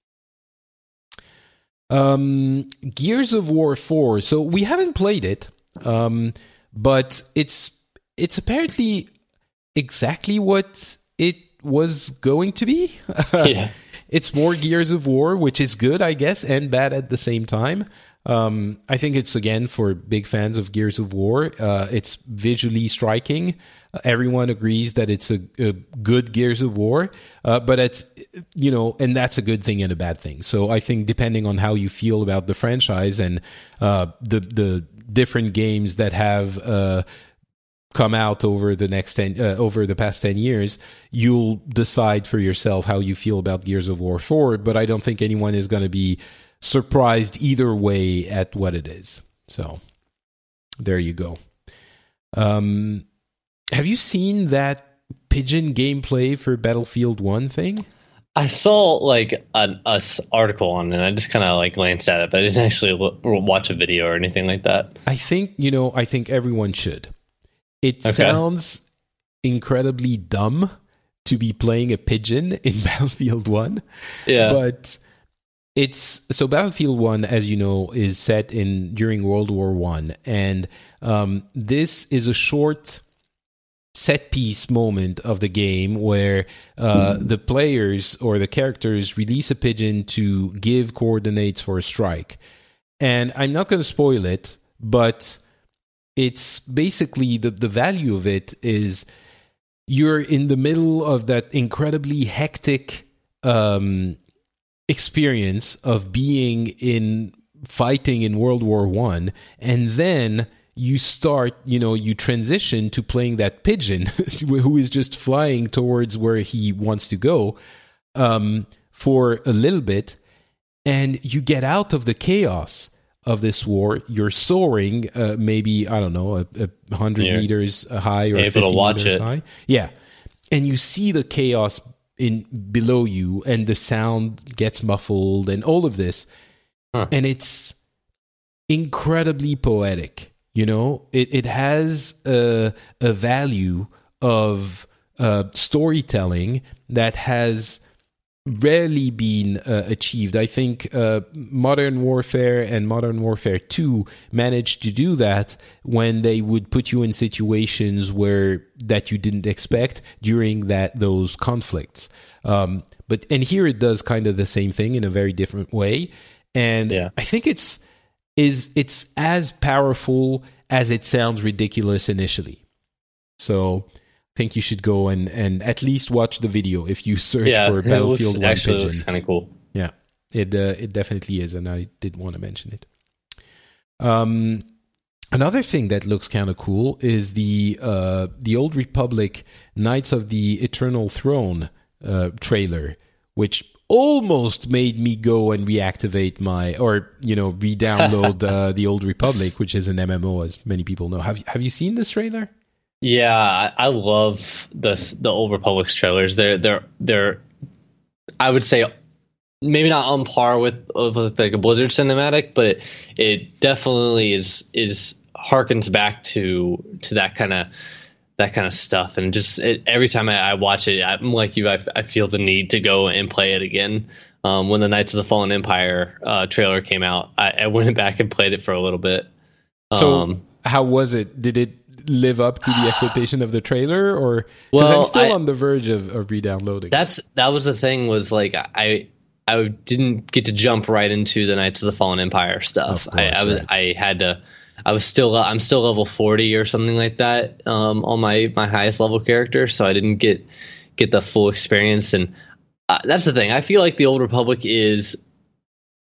[SPEAKER 2] Gears of War 4. So we haven't played it, but it's apparently exactly what it was going to be.
[SPEAKER 3] Yeah.
[SPEAKER 2] It's more Gears of War, which is good, I guess, and bad at the same time. I think it's, again, for big fans of Gears of War. It's visually striking. Everyone agrees that it's a good Gears of War, but it's, and that's a good thing and a bad thing. So I think depending on how you feel about the franchise and the different games that have come out over the past 10 years, you'll decide for yourself how you feel about Gears of War 4. But I don't think anyone is going to be surprised either way at what it is. So there you go. Have you seen that pigeon gameplay for Battlefield 1 thing?
[SPEAKER 3] I saw like an article on it, and I just kind of like glanced at it, but I didn't actually watch a video or anything like that.
[SPEAKER 2] I think everyone should. It sounds incredibly dumb to be playing a pigeon in Battlefield 1.
[SPEAKER 3] Yeah.
[SPEAKER 2] But so Battlefield 1, as you know, is set during World War I, and this is a short set piece moment of the game where the players or the characters release a pigeon to give coordinates for a strike. And I'm not going to spoil it, but it's basically the value of it is you're in the middle of that incredibly hectic experience of being fighting in World War I, and then you transition to playing that pigeon who is just flying towards where he wants to go for a little bit, and you get out of the chaos of this war. You're soaring, maybe, I don't know, 100 meters high or 50 meters high. Yeah. And you see the chaos below you, and the sound gets muffled and all of this. And it's incredibly poetic. It has a value of storytelling that has rarely been achieved. I think Modern Warfare and Modern Warfare 2 managed to do that when they would put you in situations that you didn't expect during those conflicts. But here it does kind of the same thing in a very different way. And I think it's as powerful as it sounds ridiculous initially. So I think you should go and at least watch the video if you search for Battlefield 1
[SPEAKER 3] actually
[SPEAKER 2] pigeon.
[SPEAKER 3] Looks kind of cool.
[SPEAKER 2] Yeah, it definitely is, and I did want to mention it. Another thing that looks kind of cool is the Old Republic Knights of the Eternal Throne trailer, which almost made me go and reactivate re-download the Old Republic, which is an MMO, as many people know. Have you seen this trailer?
[SPEAKER 3] Yeah, I love the Old Republic's trailers. They're I would say maybe not on par with like a Blizzard cinematic, but it definitely is harkens back to that kind of stuff. And just every time I watch it, I'm like you, I feel the need to go and play it again. When the Knights of the Fallen Empire trailer came out, I went back and played it for a little bit.
[SPEAKER 2] So how was it? Did it live up to the expectation of the trailer, or because I'm still on the verge of re-downloading?
[SPEAKER 3] That was the thing, was like I didn't get to jump right into the Knights of the Fallen Empire stuff. I'm still level 40 or something like that on my highest level character, so I didn't get the full experience. And that's the thing. I feel like the Old Republic is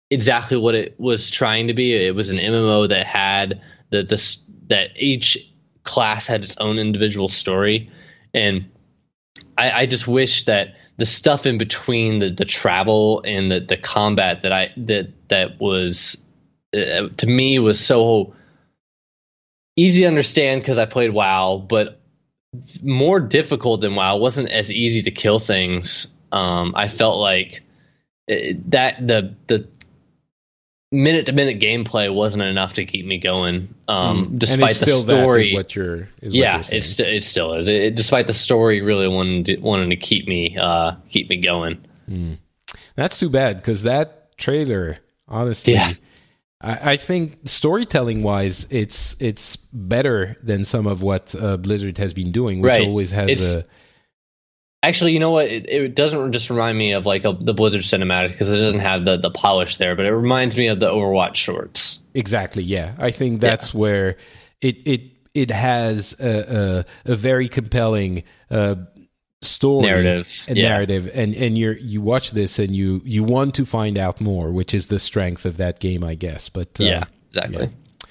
[SPEAKER 3] exactly what it was trying to be. It was an MMO that had that each class had its own individual story, and I just wish that the stuff in between the travel and the combat that was to me was so easy to understand because I played WoW, but more difficult than WoW. It wasn't as easy to kill things. I felt like that the minute to minute gameplay wasn't enough to keep me going. Despite the story, it still is. Despite the story, really wanting to keep me going.
[SPEAKER 2] That's too bad because that trailer, honestly. Yeah. I think storytelling wise, it's better than some of what Blizzard has been doing, which always has
[SPEAKER 3] Actually, you know what? It doesn't just remind me of like the Blizzard cinematic because it doesn't have the polish there, but it reminds me of the Overwatch shorts.
[SPEAKER 2] Exactly. Yeah, I think that's where it has a very compelling story narrative, and you watch this and you want to find out more, which is the strength of that game, I guess. But
[SPEAKER 3] exactly.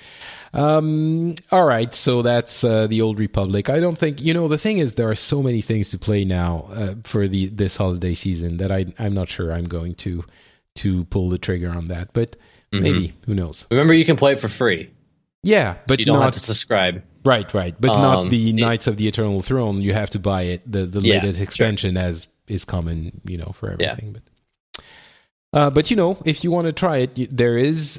[SPEAKER 2] All right, so that's the Old Republic. I don't think the thing is there are so many things to play now for this holiday season that I'm not sure I'm going to pull the trigger on that, but maybe, who knows.
[SPEAKER 3] Remember, you can play it for free.
[SPEAKER 2] Yeah, but
[SPEAKER 3] you don't have to subscribe.
[SPEAKER 2] Right, but not the Knights of the Eternal Throne. You have to buy it, the latest expansion, as is common, for everything. But if you want to try it, there is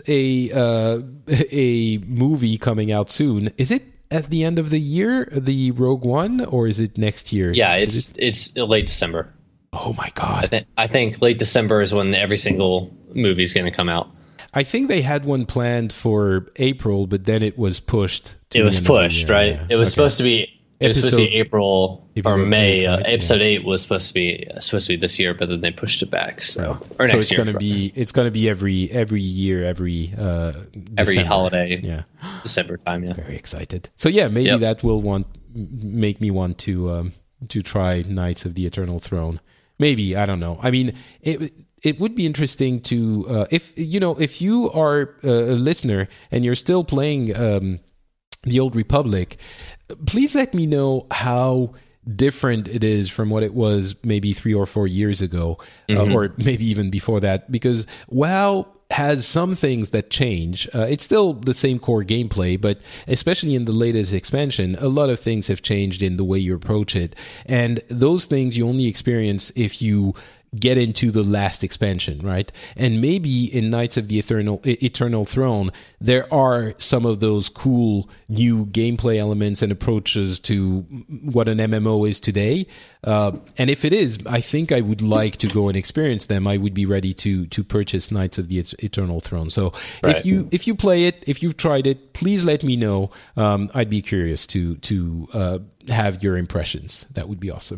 [SPEAKER 2] a movie coming out soon. Is it at the end of the year, the Rogue One, or is it next year?
[SPEAKER 3] Yeah, it's late December.
[SPEAKER 2] Oh my God!
[SPEAKER 3] I think late December is when every single movie is going to come out.
[SPEAKER 2] I think they had one planned for April, but then it was pushed.
[SPEAKER 3] It was pushed, right? It was supposed to be. It was supposed to be April or May. 8, right? Episode 8 was supposed to be this year, but then they pushed it back. So or next year. It's
[SPEAKER 2] going to be every year, every
[SPEAKER 3] holiday, December time. Yeah,
[SPEAKER 2] very excited. So maybe that will make me want to try Knights of the Eternal Throne. Maybe, I don't know. I mean, it would be interesting to if you are a listener and you're still playing the Old Republic, please let me know how different it is from what it was maybe 3 or 4 years ago, or maybe even before that, because WoW has some things that change. It's still the same core gameplay, but especially in the latest expansion, a lot of things have changed in the way you approach it. And those things you only experience if you get into the last expansion, right? And maybe in Knights of the Eternal Throne, there are some of those cool new gameplay elements and approaches to what an MMO is today. And if it is, I think I would like to go and experience them. I would be ready to purchase Knights of the Eternal Throne. So if you play it, if you've tried it, please let me know. I'd be curious to have your impressions. That would be awesome.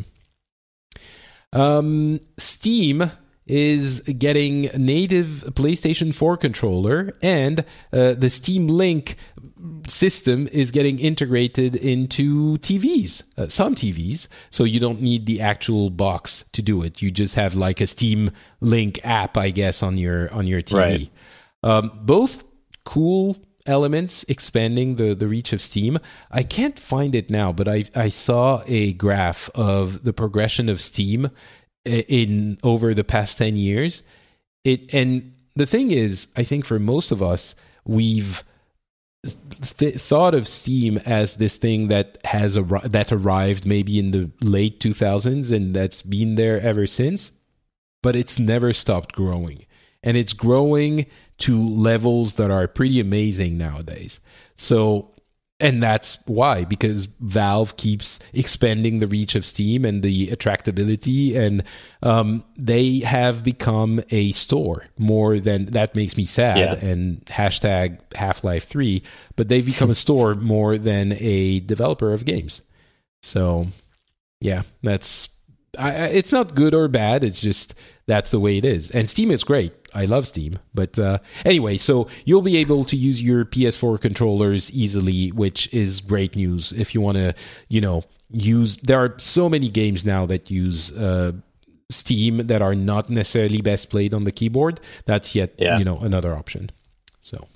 [SPEAKER 2] Steam is getting native PlayStation 4 controller, and the Steam Link system is getting integrated into TVs, some TVs, so you don't need the actual box to do it. You just have like a Steam Link app, I guess, on your TV. Right. Both cool elements expanding the reach of Steam. I can't find it now, but I saw a graph of the progression of Steam in over the past 10 years. And the thing is, I think for most of us, we've thought of Steam as this thing that that arrived maybe in the late 2000s and that's been there ever since, but it's never stopped growing. And it's growing to levels that are pretty amazing nowadays. So, and that's why, because Valve keeps expanding the reach of Steam and the attractability, and they have become a store more than, that makes me sad, and hashtag Half-Life 3, but they've become a store more than a developer of games. So, yeah, that's, it's not good or bad, it's just, that's the way it is. And Steam is great. I love Steam. But anyway, so you'll be able to use your PS4 controllers easily, which is great news. If you want to, use... There are so many games now that use Steam that are not necessarily best played on the keyboard, that's yet another option. So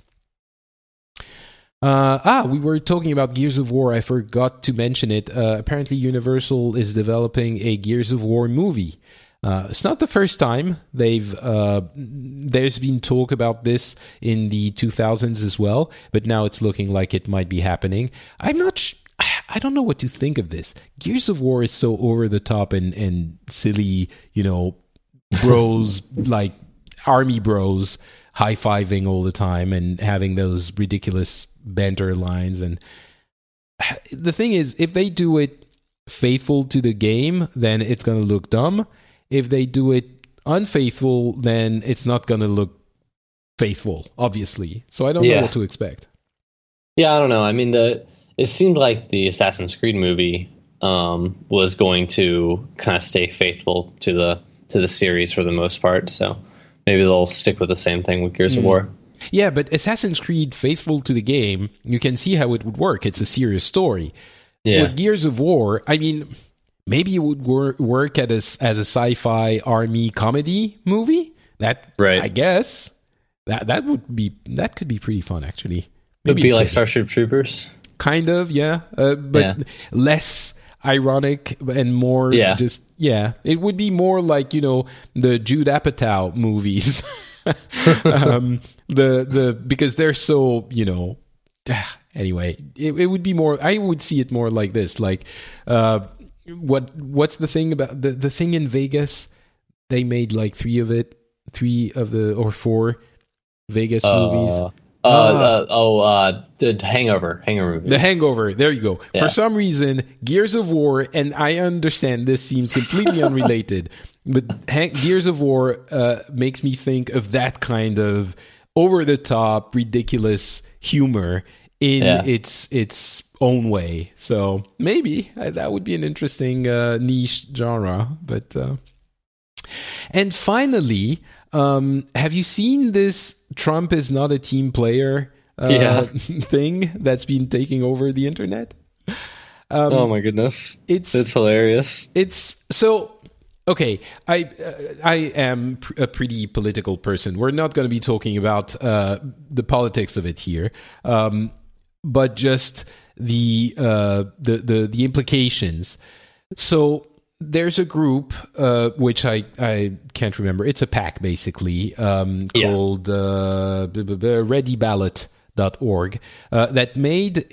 [SPEAKER 2] we were talking about Gears of War. I forgot to mention it. Apparently Universal is developing a Gears of War movie. It's not the first time there's been talk about this in the 2000s as well, but now it's looking like it might be happening. I don't know what to think of this. Gears of War is so over the top and silly, bros, like army bros high-fiving all the time and having those ridiculous banter lines. And the thing is, if they do it faithful to the game, then it's going to look dumb. If they do it unfaithful, then it's not going to look faithful, obviously. So I don't know what to expect.
[SPEAKER 3] Yeah, I don't know. I mean, it seemed like the Assassin's Creed movie was going to kind of stay faithful to the series for the most part. So maybe they'll stick with the same thing with Gears of War.
[SPEAKER 2] Yeah, but Assassin's Creed, faithful to the game, you can see how it would work. It's a serious story. Yeah. With Gears of War, I mean, maybe it would work as a sci-fi army comedy movie. I guess that could be pretty fun, actually.
[SPEAKER 3] Maybe it would be like Starship Troopers.
[SPEAKER 2] Kind of, yeah. But less ironic and more it would be more like, the Judd Apatow movies. Because they're so, anyway, it would be more, I would see it more like this, like what's the thing about the thing in Vegas? They made like 4 Vegas movies.
[SPEAKER 3] The Hangover movies.
[SPEAKER 2] The Hangover. There you go. Yeah. For some reason, Gears of War, and I understand this seems completely unrelated, but Gears of War makes me think of that kind of over-the-top, ridiculous humor in its own way. So maybe that would be an interesting niche genre. But and finally, have you seen this Trump is not a team player thing that's been taking over the internet?
[SPEAKER 3] Oh my goodness. It's hilarious.
[SPEAKER 2] It's so... Okay, I am a pretty political person. We're not going to be talking about the politics of it here, but just the implications. So there's a group which I can't remember. It's a PAC basically called ReadyBallot.org that made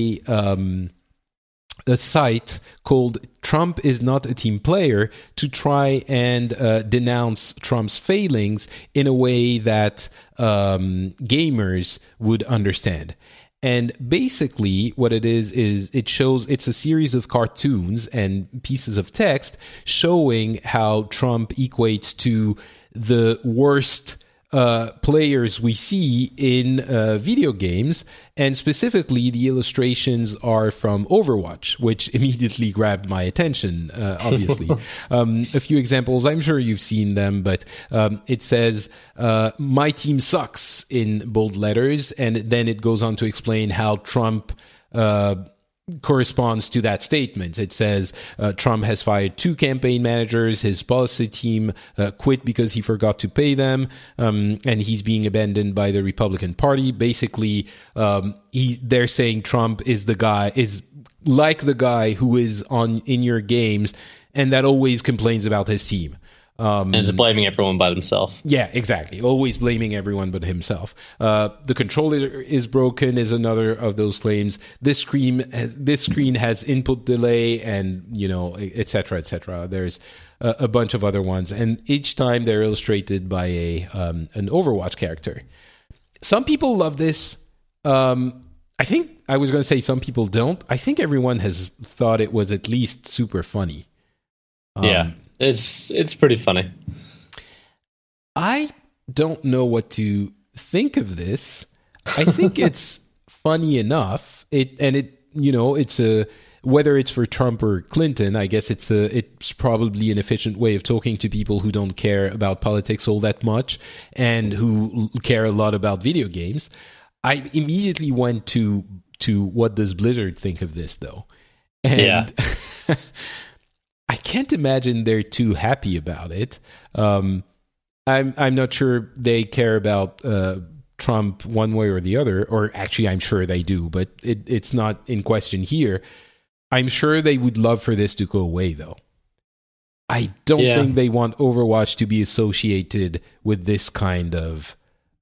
[SPEAKER 2] a site called Trump is not a team player to try and denounce Trump's failings in a way that gamers would understand. And basically what it is it shows, it's a series of cartoons and pieces of text showing how Trump equates to the worst players we see in video games, and specifically the illustrations are from Overwatch, which immediately grabbed my attention, obviously. A few examples, I'm sure you've seen them, but it says, my team sucks in bold letters, and then it goes on to explain how Trump corresponds to that statement. It says Trump has fired 2 campaign managers. His policy team quit because he forgot to pay them, and he's being abandoned by the Republican Party. Basically, they're saying Trump is like the guy who is in your games and that always complains about his team.
[SPEAKER 3] And is blaming everyone but himself.
[SPEAKER 2] Yeah, exactly. Always blaming everyone but himself. The controller is broken is another of those claims. This screen has input delay, and et cetera, et cetera. There's a bunch of other ones, and each time they're illustrated by an Overwatch character. Some people love this. I think I was going to say some people don't. I think everyone has thought it was at least super funny.
[SPEAKER 3] Yeah. It's pretty funny.
[SPEAKER 2] I don't know what to think of this. I think it's funny enough. It's whether it's for Trump or Clinton, I guess it's probably an efficient way of talking to people who don't care about politics all that much and who care a lot about video games. I immediately went to what does Blizzard think of this, though? And I I can't imagine they're too happy about it. I'm not sure they care about Trump one way or the other, or actually I'm sure they do, but it's not in question here. I'm sure they would love for this to go away, though. I don't think they want Overwatch to be associated with this kind of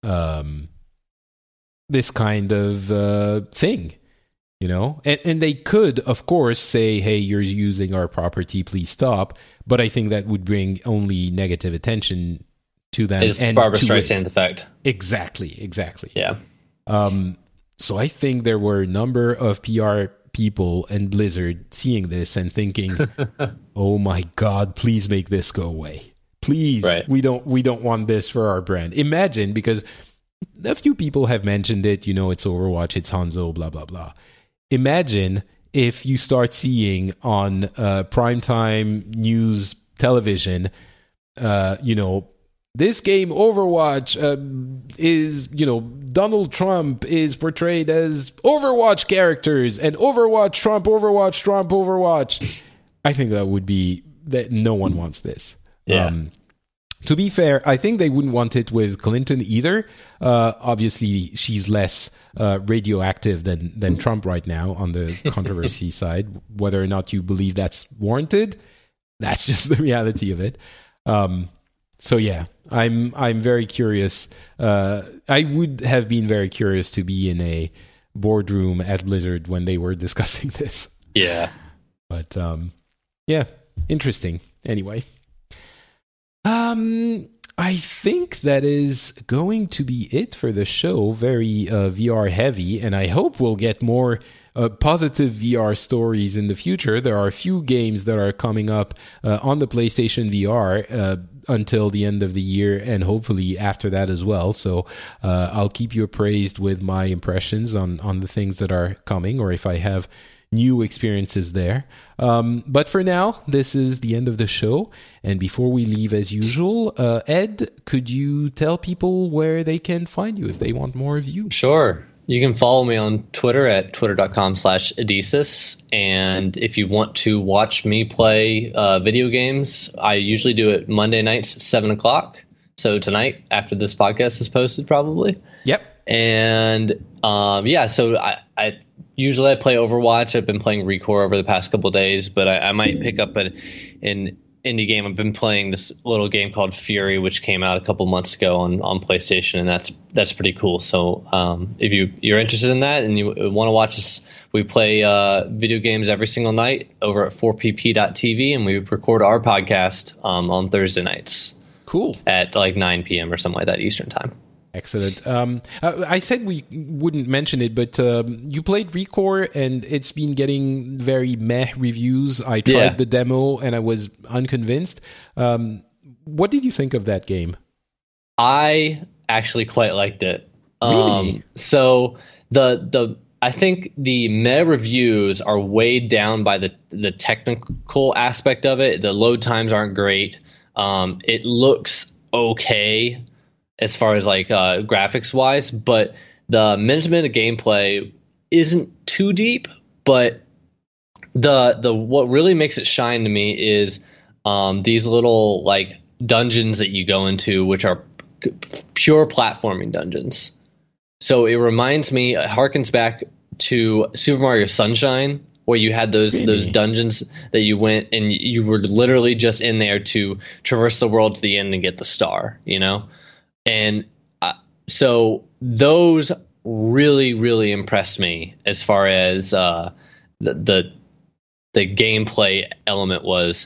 [SPEAKER 2] thing, you know? And they could, of course, say, hey, you're using our property, please stop. But I think that would bring only negative attention to them.
[SPEAKER 3] It's Barbara Streisand effect.
[SPEAKER 2] Exactly.
[SPEAKER 3] Yeah.
[SPEAKER 2] So I think there were a number of PR people and Blizzard seeing this and thinking, oh my God, please make this go away. Please. Right. We don't want this for our brand. Imagine, because a few people have mentioned it, you know, it's Overwatch, it's Hanzo, blah, blah, blah. Imagine if you start seeing on primetime news television, you know, this game Overwatch is, you know, Donald Trump is portrayed as Overwatch characters and Overwatch Trump, Overwatch Trump, Overwatch. I think that no one wants this.
[SPEAKER 3] Yeah.
[SPEAKER 2] To be fair, I think they wouldn't want it with Clinton either. Obviously, she's less radioactive than Trump right now on the controversy side. Whether or not you believe that's warranted, that's just the reality of it. So yeah, I'm very curious. I would have been very curious to be in a boardroom at Blizzard when they were discussing this.
[SPEAKER 3] Yeah.
[SPEAKER 2] But yeah, interesting. Anyway. I think that is going to be it for the show. Very VR heavy, and I hope we'll get more positive VR stories in the future. There are a few games that are coming up on the PlayStation VR until the end of the year, and hopefully after that as well. So I'll keep you appraised with my impressions on the things that are coming, or if I have new experiences there. But for now, this is the end of the show. And before we leave, as usual, Ed, could you tell people where they can find you if they want more of you?
[SPEAKER 3] Sure. You can follow me on Twitter at twitter.com/Adesys. And if you want to watch me play video games, I usually do it Monday nights at 7 o'clock. So tonight, after this podcast is posted, probably.
[SPEAKER 2] Yep.
[SPEAKER 3] And so I usually play Overwatch. I've been playing Recore over the past couple of days, but I might pick up an indie game. I've been playing this little game called Fury, which came out a couple months ago on PlayStation, and that's pretty cool. So if you're interested in that and you want to watch us, we play video games every single night over at 4pp.tv, and we record our podcast on Thursday nights.
[SPEAKER 2] Cool.
[SPEAKER 3] At like 9 p.m. or something like that Eastern time.
[SPEAKER 2] Excellent. I said we wouldn't mention it, but you played Recore, and it's been getting very meh reviews. I tried the demo, and I was unconvinced. What did you think of that game? I actually quite liked it.
[SPEAKER 3] Really? So I think the meh reviews are weighed down by the technical aspect of it. The load times aren't great. It looks okay as far as like graphics wise, but the minute gameplay isn't too deep. But the what really makes it shine to me is these little like dungeons that you go into, which are pure platforming dungeons. So it reminds me, it harkens back to Super Mario Sunshine, where you had those dungeons that you went and you were literally just in there to traverse the world to the end and get the star, you know? And so those really, really impressed me as far as the gameplay element was.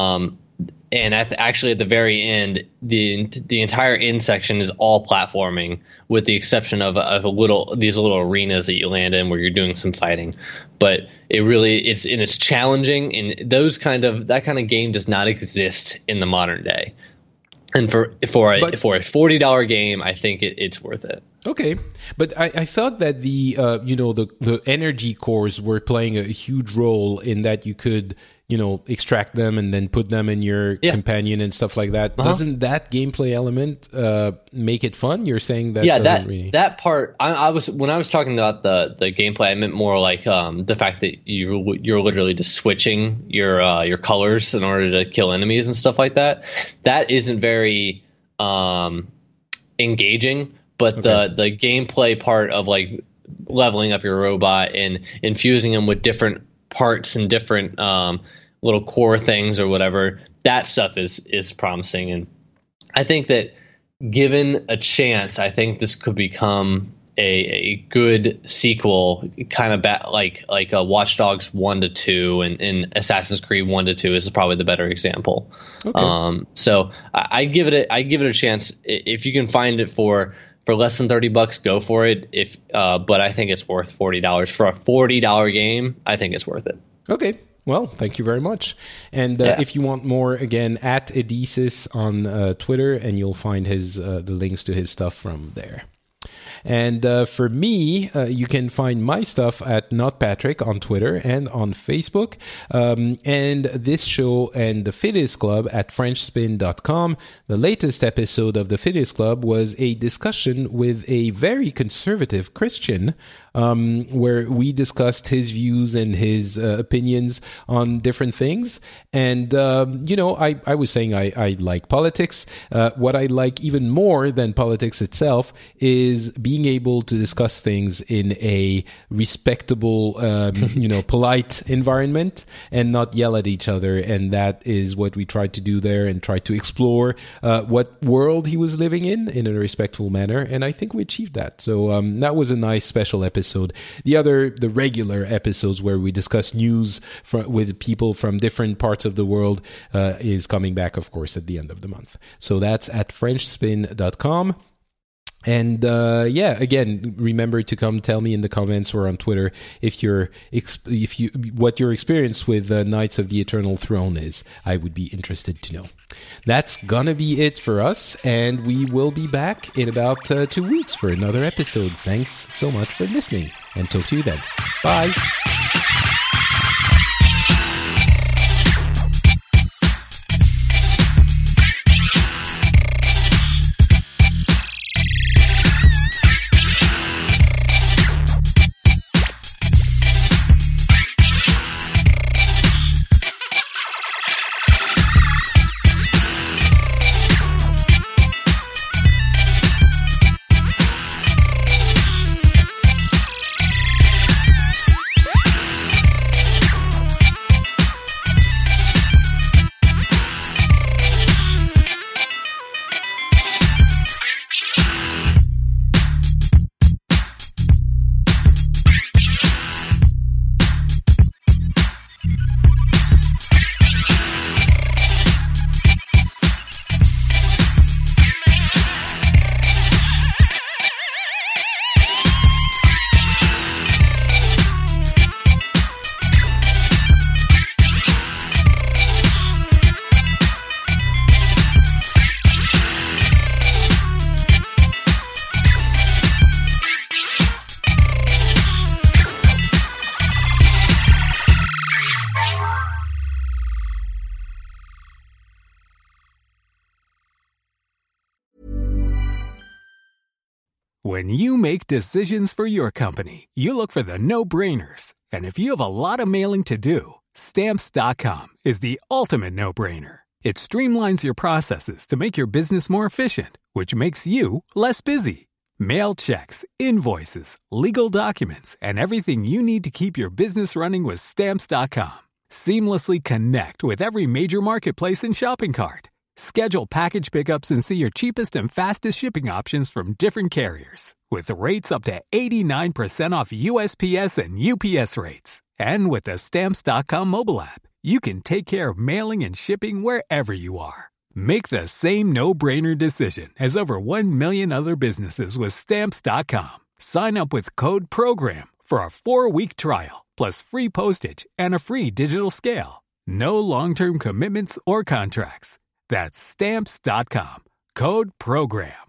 [SPEAKER 3] And actually at the very end, the entire end section is all platforming, with the exception of these little arenas that you land in where you're doing some fighting. But it's challenging, and that kind of game does not exist in the modern day. And for a $40 game, I think it's worth it.
[SPEAKER 2] Okay, but I thought that the energy cores were playing a huge role in that you could extract them and then put them in your companion and stuff like that. Doesn't that gameplay element make it fun? You're saying that
[SPEAKER 3] that part. I was when I was talking about the gameplay, I meant more like the fact that you're literally just switching your colors in order to kill enemies and stuff like that. That isn't very engaging, but the gameplay part of like leveling up your robot and infusing them with different parts and different little core things or whatever, that stuff is promising. And I think that given a chance, I think this could become a good sequel, kind of like a Watch Dogs 1 to 2 and Assassin's Creed 1 to 2 is probably the better example. Okay. So I give it a chance. If you can find it for less than $30, go for it. But I think it's worth $40 for a $40 game. I think it's worth it.
[SPEAKER 2] Okay. Well, thank you very much. And if you want more, again, at Edesis on Twitter, and you'll find the links to his stuff from there. And for me, you can find my stuff at NotPatrick on Twitter and on Facebook. And this show and the Phileas Club at FrenchSpin.com. The latest episode of the Phileas Club was a discussion with a very conservative Christian, where we discussed his views and his opinions on different things. And, I was saying I like politics. What I like even more than politics itself is being able to discuss things in a respectable, polite environment and not yell at each other. And that is what we tried to do there and try to explore what world he was living in a respectful manner. And I think we achieved that. So that was a nice special episode. The regular episodes where we discuss news with people from different parts of the world is coming back, of course, at the end of the month. So that's at FrenchSpin.com. And again, remember to come tell me in the comments or on Twitter what your experience with Knights of the Eternal Throne is. I would be interested to know. That's gonna be it for us, and we will be back in about 2 weeks for another episode. Thanks so much for listening, and talk to you then. Bye.
[SPEAKER 4] When you make decisions for your company, you look for the no-brainers. And if you have a lot of mailing to do, Stamps.com is the ultimate no-brainer. It streamlines your processes to make your business more efficient, which makes you less busy. Mail checks, invoices, legal documents, and everything you need to keep your business running with Stamps.com. Seamlessly connect with every major marketplace and shopping cart. Schedule package pickups and see your cheapest and fastest shipping options from different carriers, with rates up to 89% off USPS and UPS rates. And with the Stamps.com mobile app, you can take care of mailing and shipping wherever you are. Make the same no-brainer decision as over 1 million other businesses with Stamps.com. Sign up with code PROGRAM for a 4-week trial, plus free postage and a free digital scale. No long-term commitments or contracts. That's Stamps.com. Code PROGRAM.